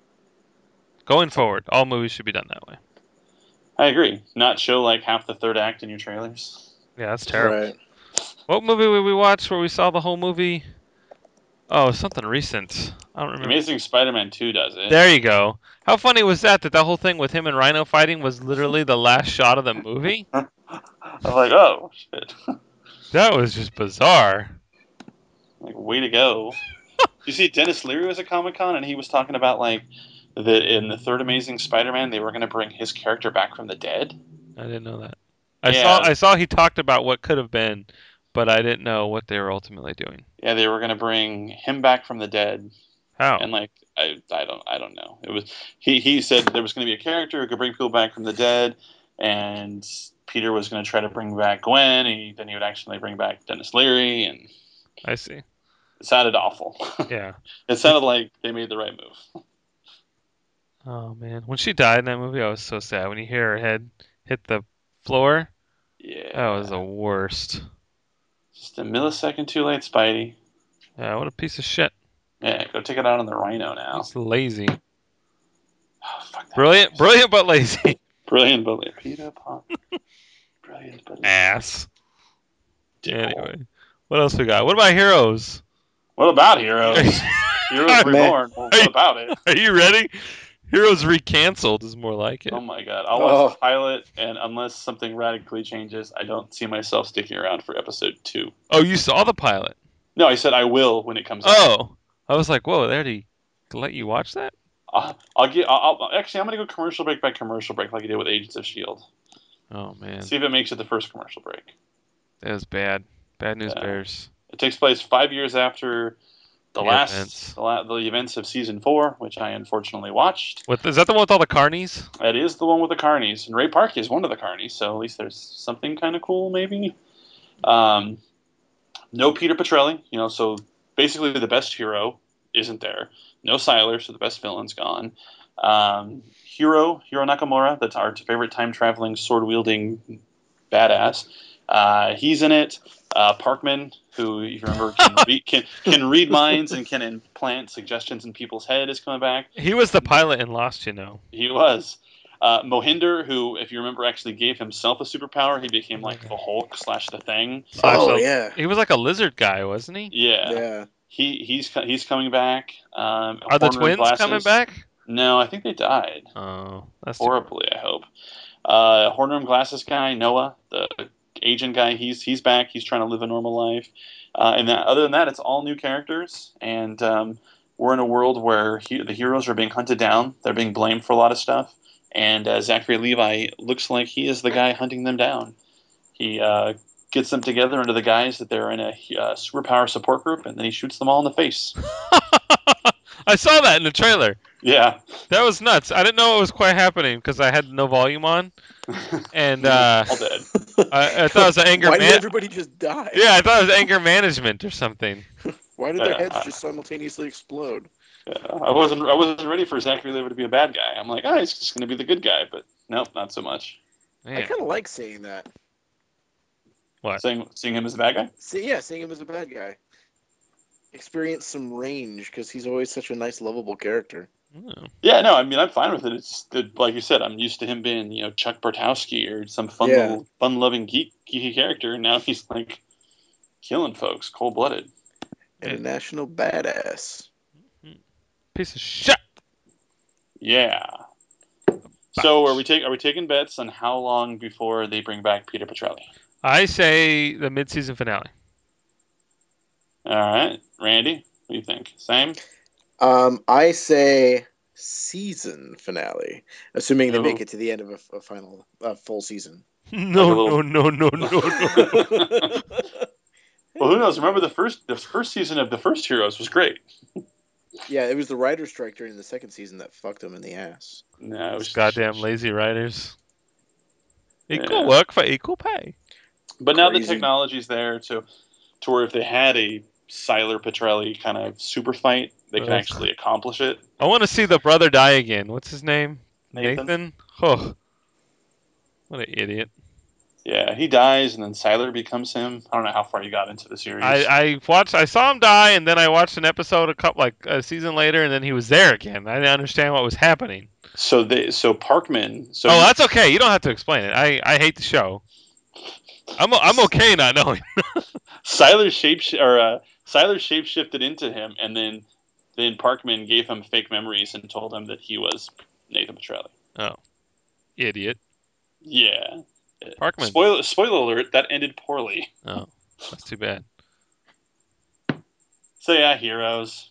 Going forward, all movies should be done that way. I agree. Not show like half the third act in your trailers. Yeah, that's terrible. Right. What movie did we watch where we saw the whole movie? Oh, something recent. I don't remember. Amazing Spider-Man two does it. There you go. How funny was that? That that whole thing with him and Rhino fighting was literally the last shot of the movie. I was like, oh shit! That was just bizarre. Like, way to go! You see, Dennis Leary was at Comic Con, and he was talking about like that in the third Amazing Spider-Man, they were going to bring his character back from the dead. I didn't know that. I Yeah. saw I saw he talked about what could have been, but I didn't know what they were ultimately doing. Yeah, they were going to bring him back from the dead, How? and like I, I don't, I don't know. It was he. He said there was going to be a character who could bring people back from the dead, and Peter was going to try to bring back Gwen, and he, then he would actually bring back Dennis Leary, and I see. it sounded awful. Yeah. It sounded like they made the right move. Oh man, when she died in that movie, I was so sad. When you hear her head hit the floor, Yeah, that was the worst. just a millisecond too late, Spidey. Yeah, what a piece of shit. Yeah, go take it out on the Rhino now. He's lazy. Oh, fuck that. Brilliant, brilliant, but lazy. Brilliant, but lazy. Peter Pan. Brilliant, but lazy. Ass. Dickhole. Anyway, what else we got? What about Heroes? What about Heroes? Heroes Man. Reborn. Well, what about it? Are you ready? Heroes recanceled is more like it. Oh my god. I'll watch Oh. the pilot, and unless something radically changes, I don't see myself sticking around for episode two. Oh, you saw the pilot? No, I said I will when it comes out. Oh, I was like, whoa, they already let you watch that? I'll, I'll get. I'll, I'll actually. I'm gonna go commercial break by commercial break, like I did with Agents of Shield. Oh man, See if it makes it the first commercial break. that was bad. Bad news Yeah. bears. It takes place five years after the, The last events. The, la- the events of season four, which I unfortunately watched. With is that the one with all the carnies? That is the one with the carnies, and Ray Park is one of the carnies, so at least there's something kind of cool, maybe. Um, no Peter Petrelli, you know, so basically the best hero isn't there. No Siler, so the best villain's gone. Um, Hiro, Hiro Nakamura, that's our favorite time-traveling, sword-wielding badass. Uh, he's in it. Uh, Parkman, who, if you remember, can, read, can, can read minds and can implant suggestions in people's head, is coming back. He was the pilot in Lost, you know. He was. Uh, Mohinder, who, if you remember, actually gave himself a superpower. He became like the Hulk slash the Thing. Slash Oh a- yeah. He was like a lizard guy, wasn't he? Yeah. Yeah. He he's co- he's coming back. Um, Are the Horner twins Glasses. coming back? No, I think they died Oh, that's too- horribly. I hope. Uh, Horner Glasses guy Noah, the agent guy, he's he's back. He's trying to live a normal life. Uh, and that, other than that, it's all new characters. And um, we're in a world where he, the heroes are being hunted down. They're being blamed for a lot of stuff. and uh, Zachary Levi looks like he is the guy hunting them down. He uh, gets them together under the guise that they're in a uh, superpower support group, and then he shoots them all in the face. I saw that in the trailer. Yeah. That was nuts. I didn't know what was quite happening because I had no volume on, and uh, all dead. I, I thought it was an anger. Why did Man- everybody just die? yeah, I thought it was anger management or something. Why did their Yeah. heads just simultaneously explode? Yeah, I wasn't. I wasn't ready for Zachary Levi to be a bad guy. I'm like, oh, he's just going to be the good guy, but nope, not so much. I Man. kind of like saying that. What? Seeing seeing him as a bad guy. See, yeah, seeing him as a bad guy. Experience some range because he's always such a nice, lovable character. Oh. Yeah, no, I mean, I'm fine with it. It's good, like you said. I'm used to him being, you know, Chuck Bartowski or some fun, Yeah. little, fun-loving geek, geeky character, and now he's like killing folks, cold-blooded. International badass. Piece of shit. Yeah. So, are we take are we taking bets on how long before they bring back Peter Petrelli? I say the mid-season finale. All right, Randy, what do you think? Same? Um, I say season finale, assuming they Oh. make it to the end of a, a final, a full season. No, little- no, no, no, no, no. Well, who knows? Remember the first the first season of the first Heroes was great. Yeah, it was the writer's strike during the second season that fucked them in the ass. No, it was Goddamn lazy writers. Equal Yeah. work for equal pay. But now the Crazy. technology's there to, to where if they had a Siler Petrelli kind of super fight, they can Ugh. actually accomplish it. I want to see the brother die again. What's his name? Nathan? Nathan? Oh. What an idiot. Yeah, he dies and then Siler becomes him. I don't know how far you got into the series. I, I watched I saw him die and then I watched an episode a couple like a season later and then he was there again. I didn't understand what was happening. so they so Parkman. So oh, that's okay. You don't have to explain it. I, I hate the show. I'm I'm okay not knowing. Siler shape or uh, Siler shape shifted into him, and then then Parkman gave him fake memories and told him that he was Nathan Petrelli. Oh. Idiot. Yeah. Parkman. Spoiler spoiler alert. That ended poorly. Oh. That's too bad. So yeah, Heroes.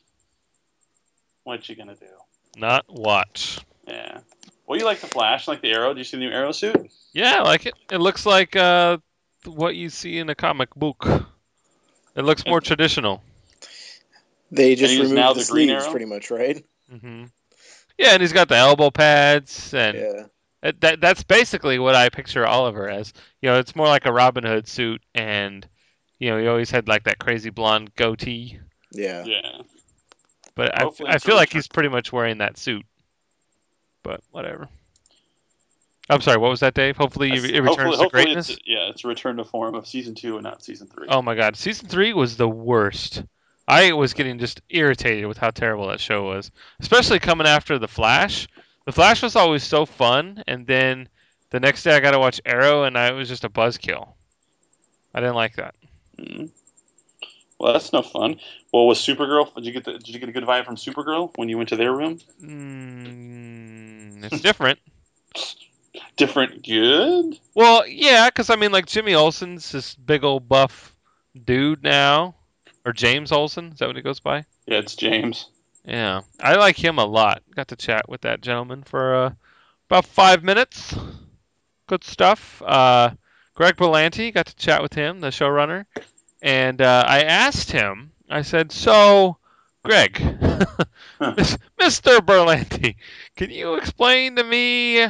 What you gonna do? Not watch. Yeah. Well, you like the Flash, like the Arrow. Do you see the new Arrow suit? Yeah, I like it. It looks like uh, what you see in a comic book. It looks more traditional. They just And he's removed now the, the Green sleeves, Arrow? pretty much, right? hmm Yeah, and he's got the elbow pads, and Yeah. it, that that's basically what I picture Oliver as. You know, it's more like a Robin Hood suit, and you know, he always had like that crazy blonde goatee. Yeah. Yeah. But I, Hopefully I it's a feel like return. he's pretty much wearing that suit. But whatever. I'm sorry. What was that, Dave? Hopefully, I he s- it returns hopefully, to hopefully greatness. It's, yeah, it's a return to form of season two and not season three. Oh my God, season three was the worst. I was getting just irritated with how terrible that show was, especially coming after The Flash. The Flash was always so fun, and then the next day I got to watch Arrow, and I, it was just a buzzkill. I didn't like that. Mm. Well, that's no fun. Well, was Supergirl? Did you get the, Did you get a good vibe from Supergirl when you went to their room? Mm, it's different. Different, good. Well, yeah, because I mean, like Jimmy Olsen's this big old buff dude now, or James Olsen, is that what he goes by? Yeah, it's James. Yeah, I like him a lot. Got to chat with that gentleman for uh, about five minutes. Good stuff. Uh, Greg Berlanti, got to chat with him, the showrunner, and uh, I asked him. I said, "So, Greg, Miss- Mister Berlanti, can you explain to me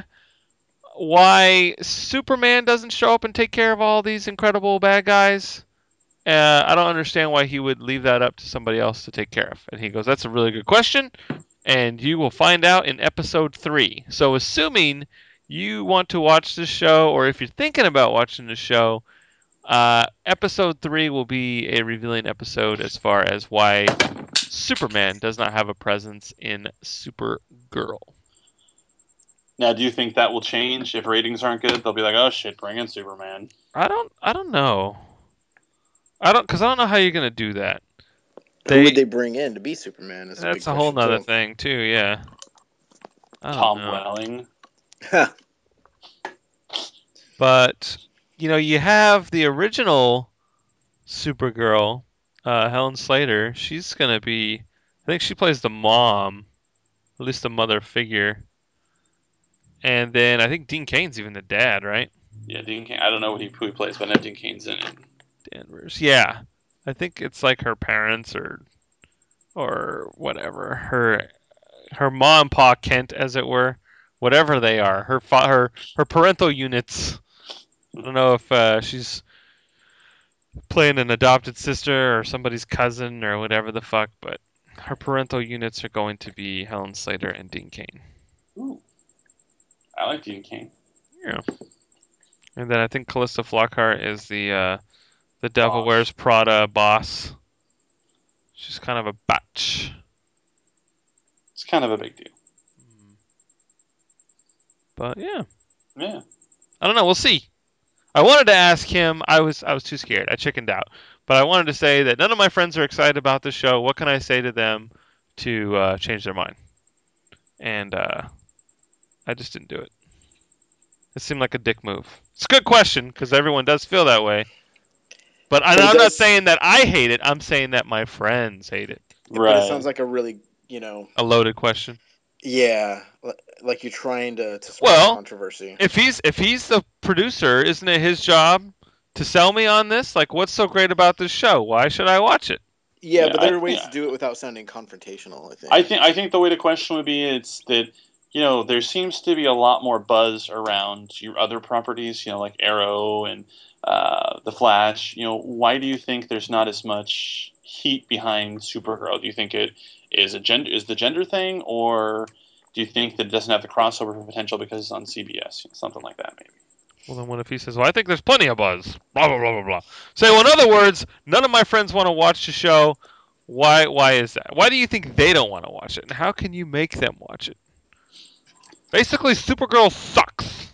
why Superman doesn't show up and take care of all these incredible bad guys? Uh, I don't understand why he would leave that up to somebody else to take care of." And he goes, "That's a really good question, and you will find out in episode three." So assuming you want to watch this show, or if you're thinking about watching the show, uh, episode three will be a revealing episode as far as why Superman does not have a presence in Supergirl. Now, do you think that will change if ratings aren't good? They'll be like, "Oh shit, bring in Superman." I don't. I don't know. I don't, because I don't know how you're gonna do that. Who would they bring in to be Superman? Is That's a, a big whole question, nother too. thing too. Yeah. I don't Tom know. Welling. But you know, you have the original Supergirl, uh, Helen Slater. She's gonna be. I think she plays the mom, at least the mother figure. And then I think Dean Cain's even the dad, right? Yeah, Dean Cain. I don't know what he, who he plays, but I know Dean Cain's in it. Danvers. Yeah. I think it's like her parents or or whatever. Her her mom and pa Kent, as it were. Whatever they are. Her fa- her her parental units. I don't know if uh, she's playing an adopted sister or somebody's cousin or whatever the fuck, but her parental units are going to be Helen Slater and Dean Cain. Ooh, I like Dean Cain. Yeah. And then I think Callista Flockhart is the uh, the Devil Boss. Wears Prada boss. She's kind of a batch. It's kind of a big deal. But yeah, Yeah. I don't know. We'll see. I wanted to ask him. I was I was too scared. I chickened out. But I wanted to say that none of my friends are excited about the show. What can I say to them to uh, change their mind? And uh, I just didn't do it. It seemed like a dick move. It's a good question because everyone does feel that way. But I, But it I'm not does- saying that I hate it. I'm saying that my friends hate it. Right. But it sounds like a really, you know, A loaded question. yeah, li- like you're trying to, to spark Well, controversy. If he's if he's the producer, isn't it his job to sell me on this? Like, what's so great about this show? Why should I watch it? Yeah, Yeah, but there I- are ways yeah. to do it without sounding confrontational, I think. I think I think the way to question would be it's that you know there seems to be a lot more buzz around your other properties, you know, like Arrow and uh, the Flash. You know, why do you think there's not as much heat behind Supergirl? Do you think it is a gender is the gender thing, or do you think that it doesn't have the crossover potential because it's on C B S, something like that, maybe? Well, then what if he says, "Well, I think there's plenty of buzz." Blah blah blah blah blah. Say, well, in other words, none of my friends want to watch the show. Why? Why is that? Why do you think they don't want to watch it? And how can you make them watch it? Basically, Supergirl sucks.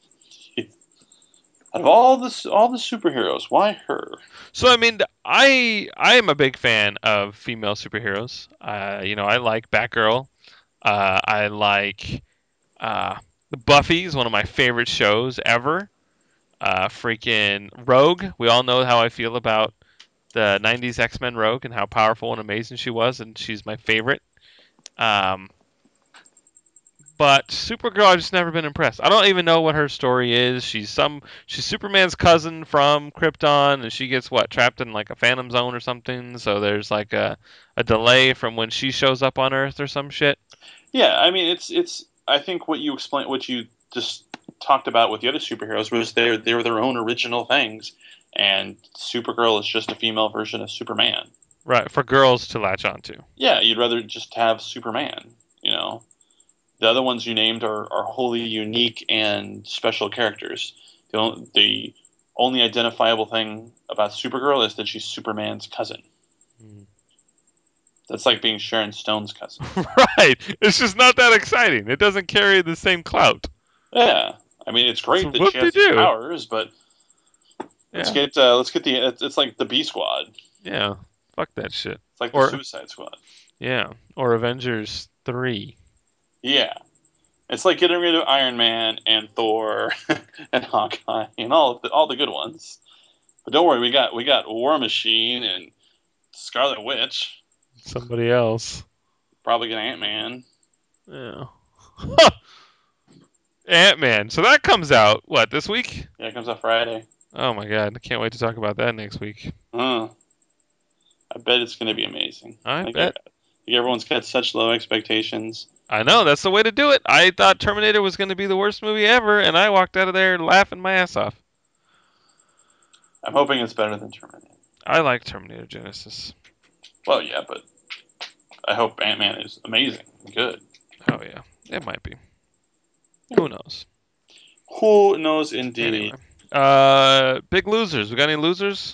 Out of all the all the superheroes, why her? So I mean, I I am a big fan of female superheroes. Uh, you know, I like Batgirl. Uh, I like uh, Buffy is one of my favorite shows ever. Uh, freaking Rogue. We all know how I feel about the nineties X-Men Rogue and how powerful and amazing she was, and she's my favorite. Um, but Supergirl, I've just never been impressed. I don't even know what her story is. She's some she's Superman's cousin from Krypton, and she gets what trapped in like a Phantom Zone or something. So there's like a a delay from when she shows up on Earth or some shit. Yeah, I mean, it's it's. I think what you explained, what you just talked about with the other superheroes, was they're they're their own original things, and Supergirl is just a female version of Superman. Right, for girls to latch onto. Yeah, you'd rather just have Superman. You know, the other ones you named are, are wholly unique and special characters. The only, the only identifiable thing about Supergirl is that she's Superman's cousin. Hmm. That's like being Sharon Stone's cousin. Right. It's just not that exciting. It doesn't carry the same clout. Yeah, I mean it's great So that she has whoop-de-doo. these powers, but let's Yeah. get uh, let's get the it's, it's like the B Squad. Yeah. Fuck that shit. It's like the Or- Suicide Squad. Yeah. Or Avengers three. Yeah, it's like getting rid of Iron Man and Thor and Hawkeye and all of the, all the good ones. But don't worry, we got we got War Machine and Scarlet Witch. Somebody else. Probably get Ant Man. Yeah. Ant-Man. So that comes out, what, this week? Yeah, it comes out Friday. Oh my god. I can't wait to talk about that next week. Huh. I bet it's going to be amazing. I think, bet. I think everyone's got such low expectations. I know. That's the way to do it. I thought Terminator was going to be the worst movie ever, and I walked out of there laughing my ass off. I'm hoping it's better than Terminator. I like Terminator Genesis. Well, yeah, but I hope Ant Man is amazing, and good. Oh yeah. It might be. Who knows? Who knows, indeed. Anyway. Uh, big losers. We got any losers?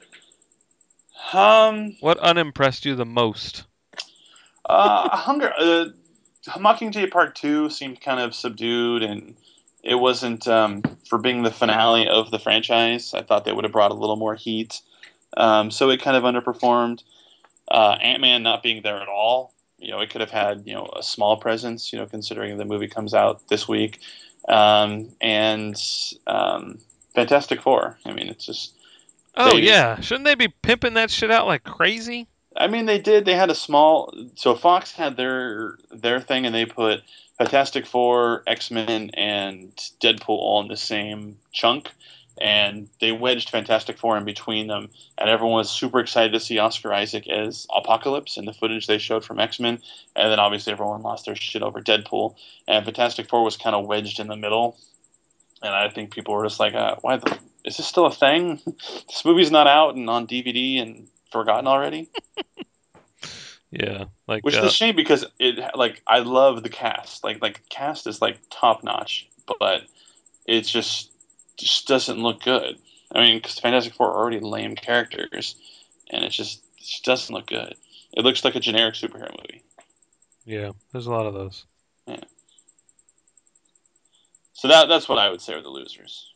Um, What unimpressed you the most? uh, Hunger, uh, Mockingjay Part Two seemed kind of subdued, and it wasn't um, for being the finale of the franchise. I thought they would have brought a little more heat, um, so it kind of underperformed. Uh, Ant-Man not being there at all, you know, it could have had you know a small presence, you know, considering the movie comes out this week, um, and um, Fantastic Four. I mean, it's just. Oh They- yeah. Shouldn't they be pimping that shit out like crazy? I mean, they did. They had a small. So Fox had their their thing, and they put Fantastic Four, X-Men, and Deadpool all in the same chunk, and they wedged Fantastic Four in between them, and everyone was super excited to see Oscar Isaac as Apocalypse in the footage they showed from X-Men, and then obviously everyone lost their shit over Deadpool, and Fantastic Four was kind of wedged in the middle, and I think people were just like, uh, "Why the, is this still a thing? This movie's not out and on D V D and forgotten already." Yeah, like Which is uh, a shame because it like I love the cast. Like like the cast is like top notch, but it just just doesn't look good. I mean, because Fantastic Four are already lame characters, and it just, it just doesn't look good. It looks like a generic superhero movie. yeah, there's a lot of those. Yeah. So that that's what I would say are the losers.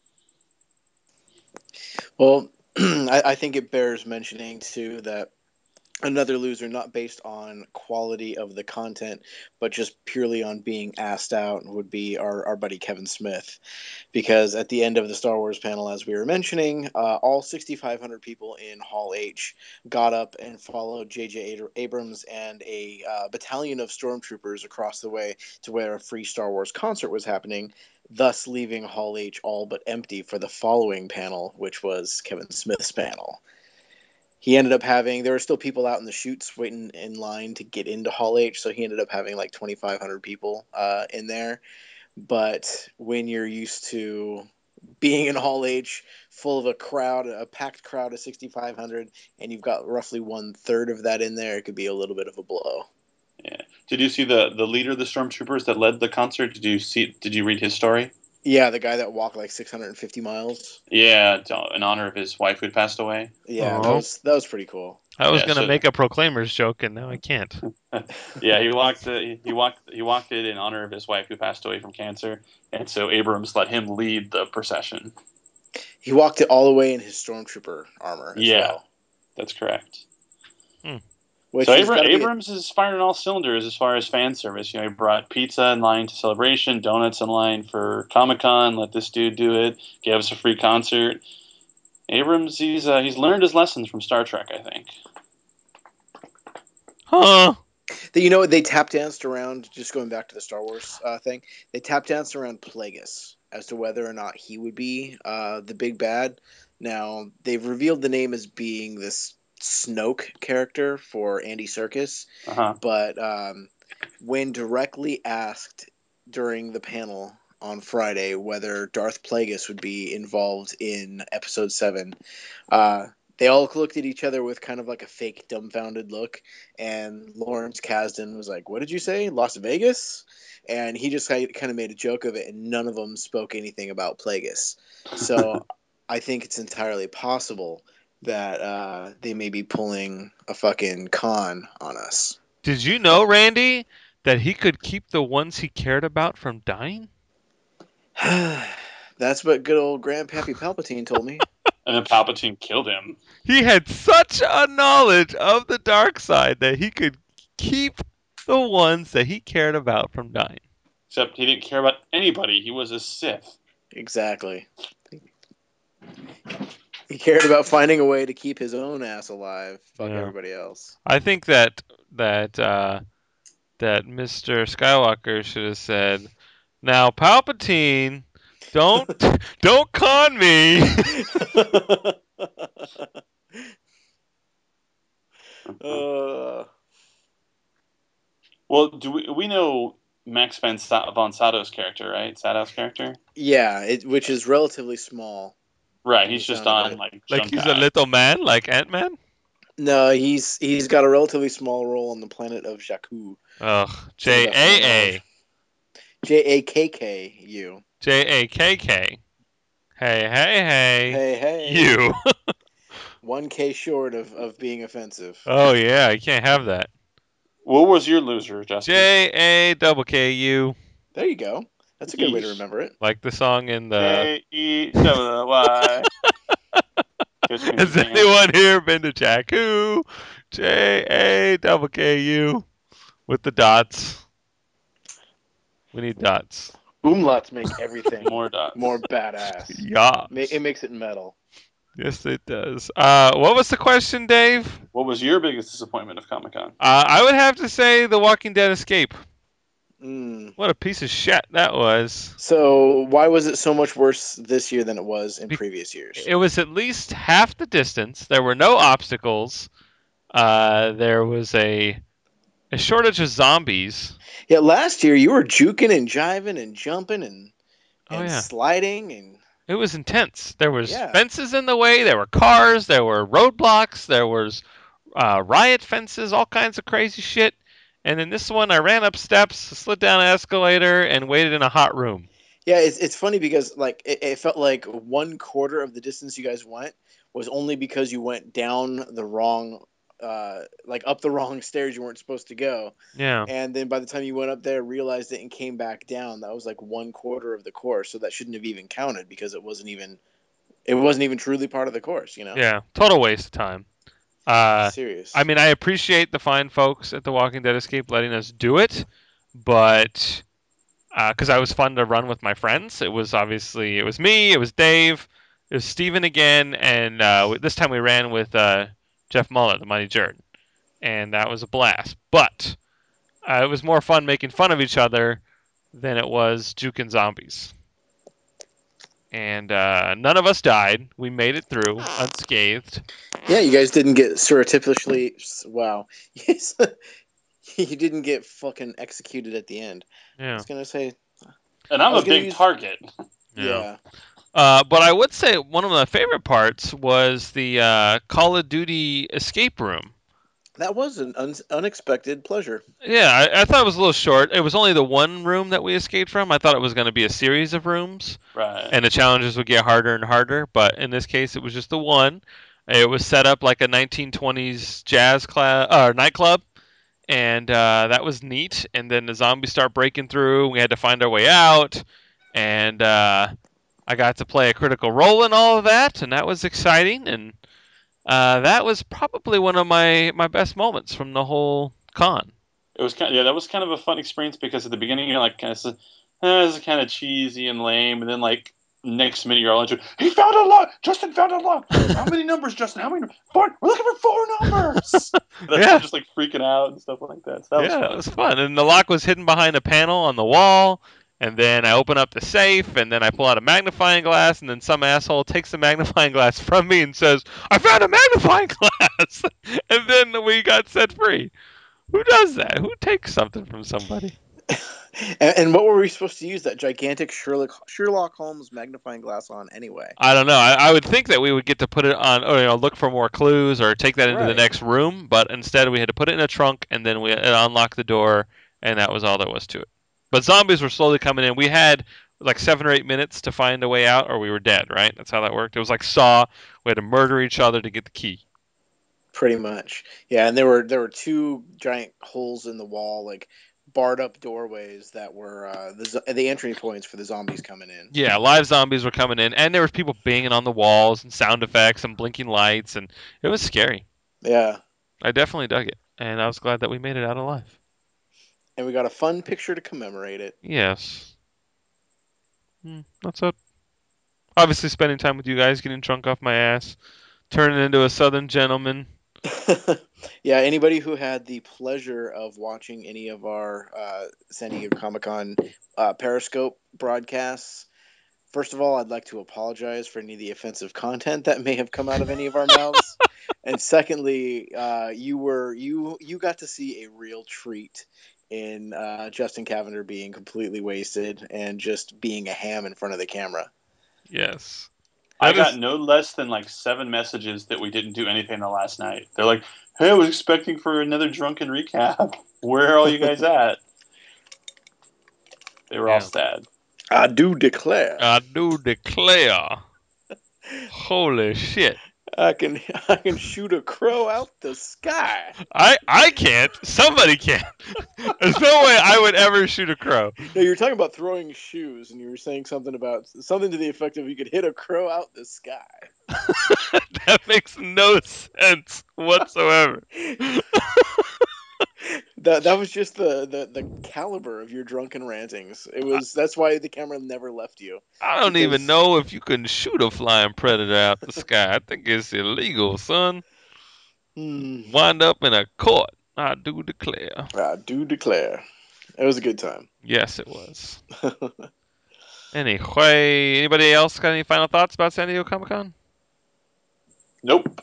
Well, I, I think it bears mentioning too that another loser, not based on quality of the content, but just purely on being asked out, would be our, our buddy Kevin Smith. Because at the end of the Star Wars panel, as we were mentioning, uh, all sixty-five hundred people in Hall H got up and followed J J Abrams and a uh, battalion of stormtroopers across the way to where a free Star Wars concert was happening, thus leaving Hall H all but empty for the following panel, which was Kevin Smith's panel. He ended up having, there were still people out in the chutes waiting in line to get into Hall H, so he ended up having like twenty-five hundred people uh, in there. But when you're used to being in Hall H full of a crowd, a packed crowd of sixty-five hundred, and you've got roughly one third of that in there, it could be a little bit of a blow. Yeah. Did you see the the leader of the stormtroopers that led the concert? Did you see? Did you read his story? Yeah, the guy that walked like six hundred fifty miles. Yeah, in honor of his wife who'd passed away. Yeah, Aww. that was that was pretty cool. I was Yeah, gonna so- make a Proclaimers joke, and now I can't. Yeah, he walked. Uh, he walked. He walked it in honor of his wife who passed away from cancer, and so Abrams let him lead the procession. He walked it all the way in his stormtrooper armor as Yeah, well. that's correct. Hmm. Which So has Abra- gotta be- Abrams is firing on all cylinders as far as fan service. You know, he brought pizza in line to Celebration, donuts in line for Comic Con. Let this dude do it. Gave us a free concert. Abrams, he's uh, he's learned his lessons from Star Trek, I think. Huh? You know, they tap danced around, just going back to the Star Wars uh, thing, they tap danced around Plagueis as to whether or not he would be uh, the big bad. Now, they've revealed the name as being this Snoke character for Andy Serkis, Uh-huh. but um, when directly asked during the panel on Friday whether Darth Plagueis would be involved in Episode seven, uh, they all looked at each other with kind of like a fake dumbfounded look, and Lawrence Kasdan was like, "What did you say? Las Vegas?" And he just kind of made a joke of it, and none of them spoke anything about Plagueis. So I think it's entirely possible that uh, they may be pulling a fucking con on us. Did you know, Randy, that he could keep the ones he cared about from dying? That's what good old Grandpappy Palpatine told me. And then Palpatine killed him. He had such a knowledge of the dark side that he could keep the ones that he cared about from dying. Except he didn't care about anybody. He was a Sith. Exactly. He cared about finding a way to keep his own ass alive. Fuck Yeah. everybody else. I think that that uh, that Mister Skywalker should have said, "Now, Palpatine, don't don't con me." uh, Well, do we we know Max von Sa- von Sydow's character, right? Sydow's character? yeah, it, which is relatively small. Right, he's The just sound of on it. like Like he's a Junkai. little man, like Ant-Man. No, he's he's got a relatively small role on the planet of Jakku. Ugh, J A A J A K K U. J A K K. Hey, hey, hey, Hey, hey. you. one K short of, of being offensive. Oh yeah, you can't have that. What was your loser, Justin? J A double K U. There you go. That's a good way to Yeesh. remember it. Like the song in the. J E W Y. Has anyone here been to Jakku? J A double K U with the dots. We need dots. Umlauts make everything More dots. more badass. Yeah. Ma- It makes it metal. Yes, it does. Uh, what was the question, Dave? What was your biggest disappointment of Comic Con? Uh, I would have to say The Walking Dead Escape. Mm. What a piece of shit that was. So why was it so much worse this year than it was in Be- previous years? It was at least half the distance. There were no obstacles. Uh, there was a a shortage of zombies. Yeah, last year you were juking and jiving and jumping and Oh and yeah, sliding and it was intense. There was Yeah. fences in the way. There were cars. There were roadblocks. There was uh, riot fences. All kinds of crazy shit. And in this one, I ran up steps, slid down an escalator, and waited in a hot room. yeah, it's it's funny because like it, it felt like one quarter of the distance you guys went was only because you went down the wrong, uh, like up the wrong stairs you weren't supposed to go, Yeah. and then by the time you went up there, realized it and came back down. That was like one quarter of the course, so that shouldn't have even counted because it wasn't even it wasn't even truly part of the course, you know. Yeah. Total waste of time. Uh, Serious. I mean, I appreciate the fine folks at the Walking Dead Escape letting us do it, but because uh, I was fun to run with my friends. It was obviously it was me, it was Dave, it was Steven again, and uh, this time we ran with uh, Jeff Muller, the Mighty Jerk, and that was a blast. But uh, it was more fun making fun of each other than it was juking zombies. And uh, none of us died. We made it through unscathed. Yeah, you guys didn't get surreptitiously. Wow. Yes. You didn't get fucking executed at the end. I Yeah. was gonna say. And I'm I was a gonna big use- target. Yeah. Uh, but I would say one of my favorite parts was the uh, Call of Duty escape room. That was an un- unexpected pleasure. Yeah, I, I thought it was a little short. It was only the one room that we escaped from. I thought it was going to be a series of rooms, Right. and the challenges would get harder and harder. But in this case, it was just the one. It was set up like a nineteen twenties jazz class or nightclub, and uh, that was neat. And then the zombies start breaking through. We had to find our way out, and uh, I got to play a critical role in all of that, and that was exciting. And uh, that was probably one of my, my best moments from the whole con. It was kind of, yeah, that was kind of a fun experience because at the beginning you're like kind of, eh, this is kind of cheesy and lame, and then like next minute you're all into, he found a lot. Justin found a lot. How many numbers, Justin? How many? Four. We're looking for four numbers. That's Yeah. just like freaking out and stuff like that. So that was Yeah, fun. it was fun. And the lock was hidden behind a panel on the wall. And then I open up the safe, and then I pull out a magnifying glass, and then some asshole takes the magnifying glass from me and says, I found a magnifying glass! And then we got set free. Who does that? Who takes something from somebody? And, and what were we supposed to use that gigantic Sherlock Sherlock Holmes magnifying glass on anyway? I don't know. I, I would think that we would get to put it on, or you know, look for more clues, or take that into the Right. next room. But instead, we had to put it in a trunk, and then we it unlocked the door, and that was all there was to it. But zombies were slowly coming in. We had like seven or eight minutes to find a way out, or we were dead. Right? That's how that worked. It was like Saw. We had to murder each other to get the key. Pretty much. Yeah, and there were there were two giant holes in the wall, like barred up doorways that were uh, the zo- the entry points for the zombies coming in. Yeah, live zombies were coming in, and there was people banging on the walls and sound effects and blinking lights, and it was scary. Yeah. I definitely dug it, and I was glad that we made it out alive. And we got a fun picture to commemorate it. Yes. Hmm, that's it. Obviously, spending time with you guys, getting drunk off my ass, turning into a southern gentleman. Yeah, anybody who had the pleasure of watching any of our uh, San Diego Comic Con uh, Periscope broadcasts, first of all, I'd like to apologize for any of the offensive content that may have come out of any of our mouths. And secondly, uh, you were you you got to see a real treat in uh, Justin Cavender being completely wasted and just being a ham in front of the camera. Yes. I That got is- no less than like seven messages that we didn't do anything the last night. They're like, hey, I was expecting for another drunken recap. Where are all you guys at? They were Yeah. all sad. I do declare, I do declare. Holy shit. I can I can shoot a crow out the sky. I I can't. Somebody can. There's no way I would ever shoot a crow. No, you were talking about throwing shoes, and you were saying something about something to the effect of you could hit a crow out the sky. That makes no sense whatsoever. that that was just the, the the caliber of your drunken rantings. It was that's why the camera never left you. I don't Because- even know if you can shoot a flying predator out the sky. I think it's illegal, son. Hmm. Wind up in a court. I do declare. I do declare, it was a good time. Yes, it was. Anyway, anybody else got any final thoughts about San Diego Comic Con? Nope.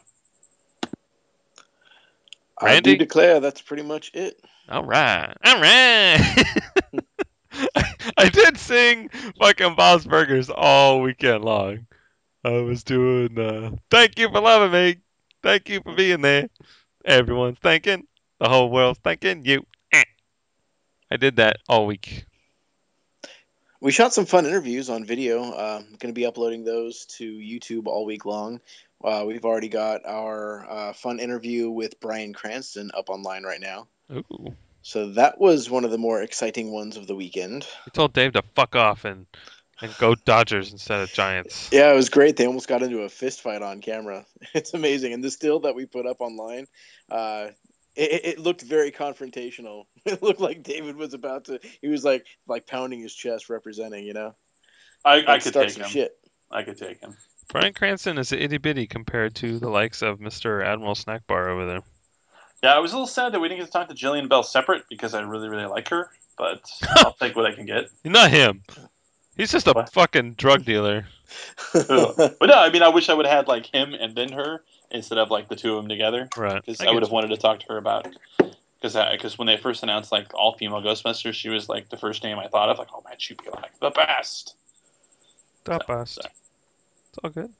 I Randy? do declare that's pretty much it. All right, all right. I, I did sing fucking Bob's Burgers all weekend long. I was doing. Uh, Thank you for loving me. Thank you for being there. Everyone's thanking. The whole world's thanking you. Eh. I did that all week. We shot some fun interviews on video. Uh, I'm going to be uploading those to YouTube all week long. Uh, we've already got our uh, fun interview with Bryan Cranston up online right now. Ooh. So that was one of the more exciting ones of the weekend. We told Dave to fuck off and and go Dodgers instead of Giants. Yeah, it was great. They almost got into a fist fight on camera. It's amazing. And the still that we put up online, uh, it, it looked very confrontational. It looked like David was about to. He was like like pounding his chest, representing. You know, I, I like, could start take some him. shit. I could take him. Bryan Cranston is itty bitty compared to the likes of Mister Admiral Snack Bar over there. Yeah, I was a little sad that we didn't get to talk to Jillian Bell separate because I really, really like her. But I'll take what I can get. Not him. He's just a What? fucking drug dealer. But no, I mean, I wish I would have had like him and then her instead of like the two of them together. Right. Because I I, get would have you. wanted to talk to her about. Because because when they first announced like all female Ghostbusters, she was like the first name I thought of. Like, oh man, she'd be like the best. The So, best. so. It's all good.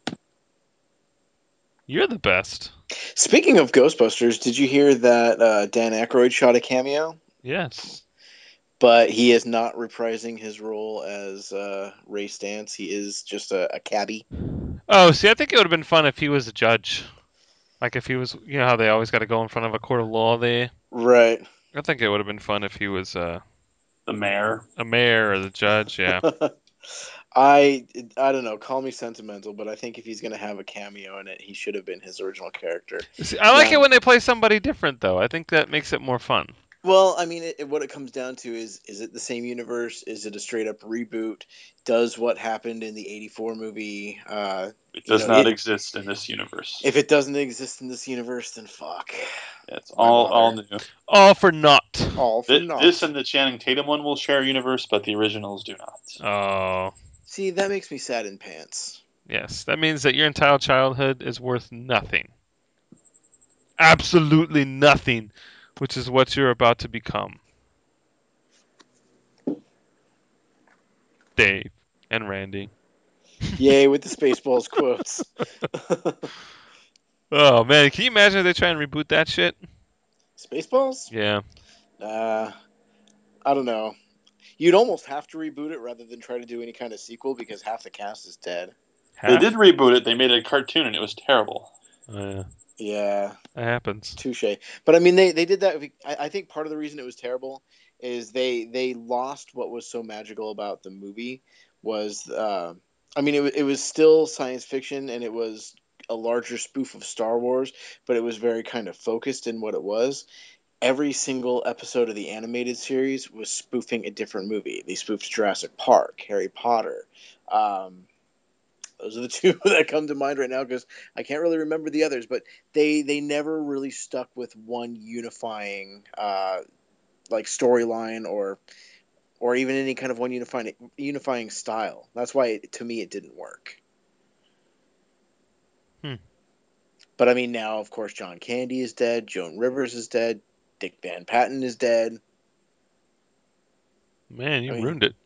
You're the best. Speaking of Ghostbusters, did you hear that uh, Dan Aykroyd shot a cameo? Yes. But he is not reprising his role as uh, Ray Stantz. He is just a, a cabbie. Oh, see, I think it would have been fun if he was a judge. Like if he was, you know how they always got to go in front of a court of law there. Right. I think it would have been fun if he was uh, The mayor. a mayor or the judge. Yeah. I I don't know. Call me sentimental, but I think if he's gonna have a cameo in it, he should have been his original character. See, I like Yeah. it when they play somebody different, though. I think that makes it more fun. Well, I mean, it, it- what it comes down to is: is it the same universe? Is it a straight up reboot? Does what happened in the eighty-four movie? Uh, It You does know, not it- exist in this universe. if it doesn't exist in this universe, then fuck. It's why all bother? all new. All for naught. All for This, naught. this and the Channing Tatum one will share a universe, but the originals do not. Oh, See, that makes me sad in pants. yes. That means that your entire childhood is worth nothing. Absolutely nothing, which is what you're about to become. Dave and Randy. Yay with the Spaceballs quotes. Oh, man. Can you imagine if they try and reboot that shit? Spaceballs? Yeah. Uh, I don't know. You'd almost have to reboot it rather than try to do any kind of sequel because half the cast is dead. They Half? did reboot it. They made it a cartoon, and it was terrible. Oh, yeah. Yeah, That happens. touche. But I mean, they, they did that. I, I think part of the reason it was terrible is they they lost what was so magical about the movie was. Uh, I mean, it, wa- it was still science fiction and it was a larger spoof of Star Wars, but it was very kind of focused in what it was. Every single episode of the animated series was spoofing a different movie. They spoofed Jurassic Park, Harry Potter. Um, those are the two that come to mind right now because I can't really remember the others. But they they never really stuck with one unifying uh, like storyline or or even any kind of one unifying unifying style. That's why it, to me it didn't work. Hmm. But I mean, now of course John Candy is dead, Joan Rivers is dead, Dick Van Patten is dead. Man, you I mean- ruined it.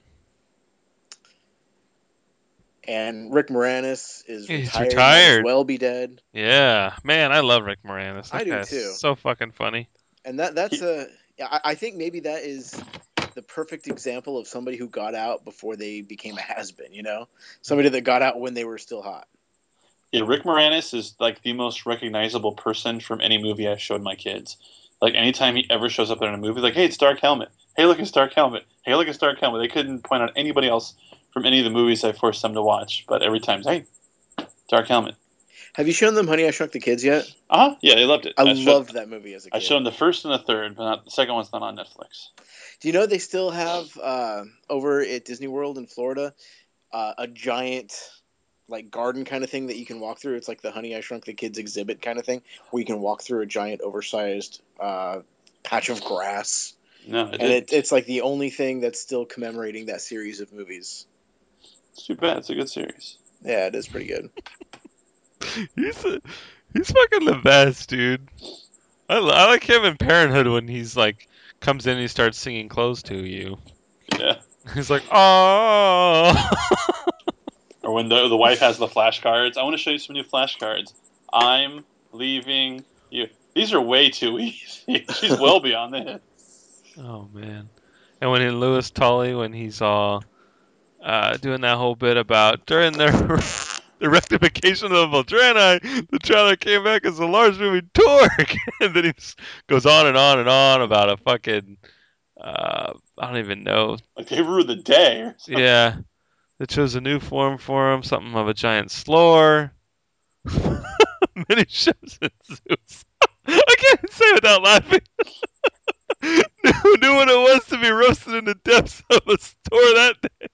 And Rick Moranis is He's retired. Might retired. as well be dead. Yeah. Man, I love Rick Moranis. That I do guy's too. so fucking funny. And that that's a yeah, I, I think maybe that is the perfect example of somebody who got out before they became a has-been, you know? Somebody that got out when they were still hot. Yeah, Rick Moranis is like the most recognizable person from any movie I showed my kids. Like anytime he ever shows up in a movie, like, hey, it's Dark Helmet. Hey, look, it's Dark Helmet. Hey, look, it's Dark Helmet. They couldn't point out anybody else from any of the movies I forced them to watch, but every time, hey, Dark Helmet. Have you shown them Honey, I Shrunk the Kids yet? Uh huh. Yeah, they loved it. I, showed, loved that movie as a kid. I showed them the first and the third, but not, the second one's not on Netflix. Do you know they still have uh, over at Disney World in Florida uh, a giant like garden kind of thing that you can walk through? It's like the Honey, I Shrunk the Kids exhibit kind of thing, where you can walk through a giant oversized uh, patch of grass. No, it and it, it's like the only thing that's still commemorating that series of movies. It's too bad. It's a good series. Yeah, it is pretty good. he's a, he's fucking the best, dude. I, I like him in Parenthood when he's like comes in and he starts singing "Close to You." Yeah. He's like, oh. Or when the the wife has the flashcards. I want to show you some new flashcards. I'm leaving you. These are way too easy. She's well beyond this. Oh man! And when in Louis Tully, when he's all uh, doing that whole bit about during their the rectification of Voldrani, the trailer came back as a large moving torque, and then he just goes on and on and on about a fucking uh, I don't even know. Like they ruined the day. Or something. Yeah, they chose a new form for him, something of a giant slore. Many shows in Zeus. I can't say it without laughing. Knew, knew what it was to be roasted in the depths of a store that day.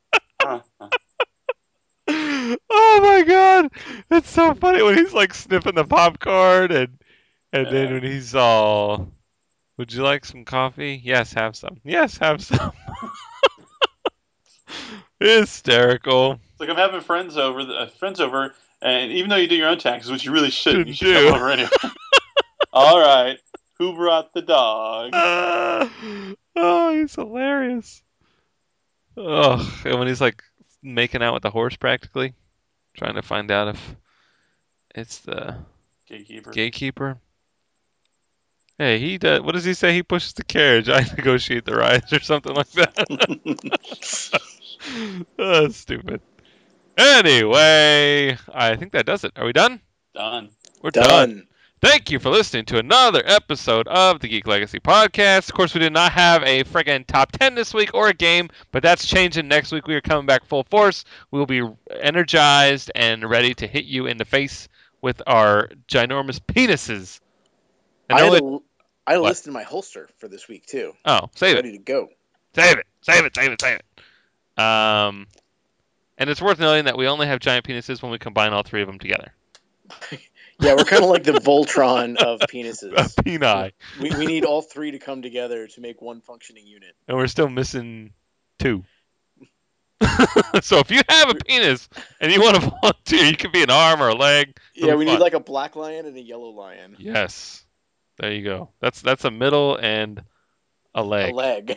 Oh my god, it's so funny when he's like sniffing the popcorn and and Yeah. then when he's all, would you like some coffee? Yes, have some. Yes, have some. Hysterical. It's like I'm having friends over, uh, friends over, and even though you do your own taxes, which you really shouldn't, you Shouldn't should do. come over anyway. All right, who brought the dog? Uh, oh, he's hilarious. Oh, and when he's like making out with the horse practically, trying to find out if it's the Gatekeeper. gatekeeper. Hey, he does. What does he say? He pushes the carriage. I negotiate the rides or something like that. Oh, that's stupid. Anyway, I think that does it. Are we done? Done. We're done. Done. Thank you for listening to another episode of the Geek Legacy Podcast. Of course, we did not have a friggin' top ten this week or a game, but that's changing next week. We are coming back full force. We will be energized and ready to hit you in the face with our ginormous penises. And I, they're had only- a, I What? listed my holster for this week too. oh, save it. Ready to go. Save it. Save it. Save it. Save it. Um, and it's worth noting that we only have giant penises when we combine all three of them together. Yeah, we're kind of like the Voltron of A penises. peni. We, we need all three to come together to make one functioning unit. And we're still missing two. So if you have a penis and you want to volunteer, you can be an arm or a leg. It'll Yeah, be we fun. need like a black lion and a yellow lion. Yes. There you go. That's that's a middle and a leg. A leg.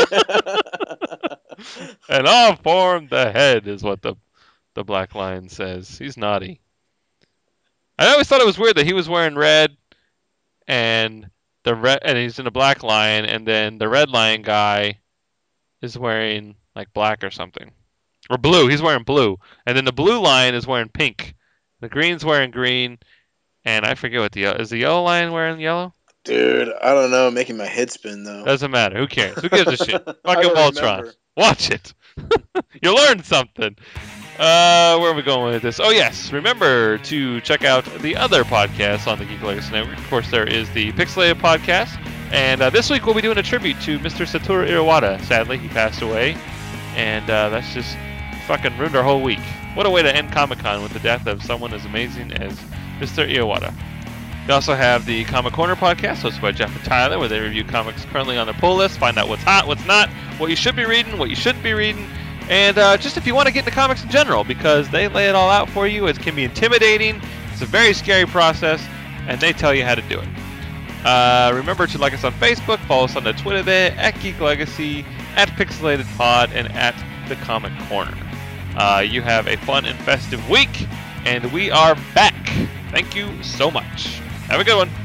And all form the head is what the the black lion says. He's naughty. I always thought it was weird that he was wearing red and the red and he's in a black lion and then the red lion guy is wearing like black or something. Or blue. He's wearing blue. And then the blue lion is wearing pink. The green's wearing green. And I forget what the yellow is the yellow lion wearing yellow? Dude, I don't know. Making my head spin though. Doesn't matter. Who cares? Who gives a shit? I Fucking don't Voltron. remember. Watch it. You learned something. Uh, where are we going with this? Oh, yes. Remember to check out the other podcasts on the Geek Legacy Network. Of course, there is the Pixelated podcast. And uh, this week we'll be doing a tribute to Mister Satoru Iwata. Sadly, he passed away. And uh, that's just fucking ruined our whole week. What a way to end Comic-Con with the death of someone as amazing as Mister Iwata. We also have the Comic Corner podcast, hosted by Jeff and Tyler, where they review comics currently on their pull list, find out what's hot, what's not, what you should be reading, what you shouldn't be reading, and uh, just if you want to get into comics in general, because they lay it all out for you. It can be intimidating. It's a very scary process, and they tell you how to do it. Uh, remember to like us on Facebook, follow us on the Twitter there, at Geek Legacy, at Pixelated Pod, and at the Comic Corner. Uh, you have a fun and festive week, and we are back. Thank you so much. Have a good one.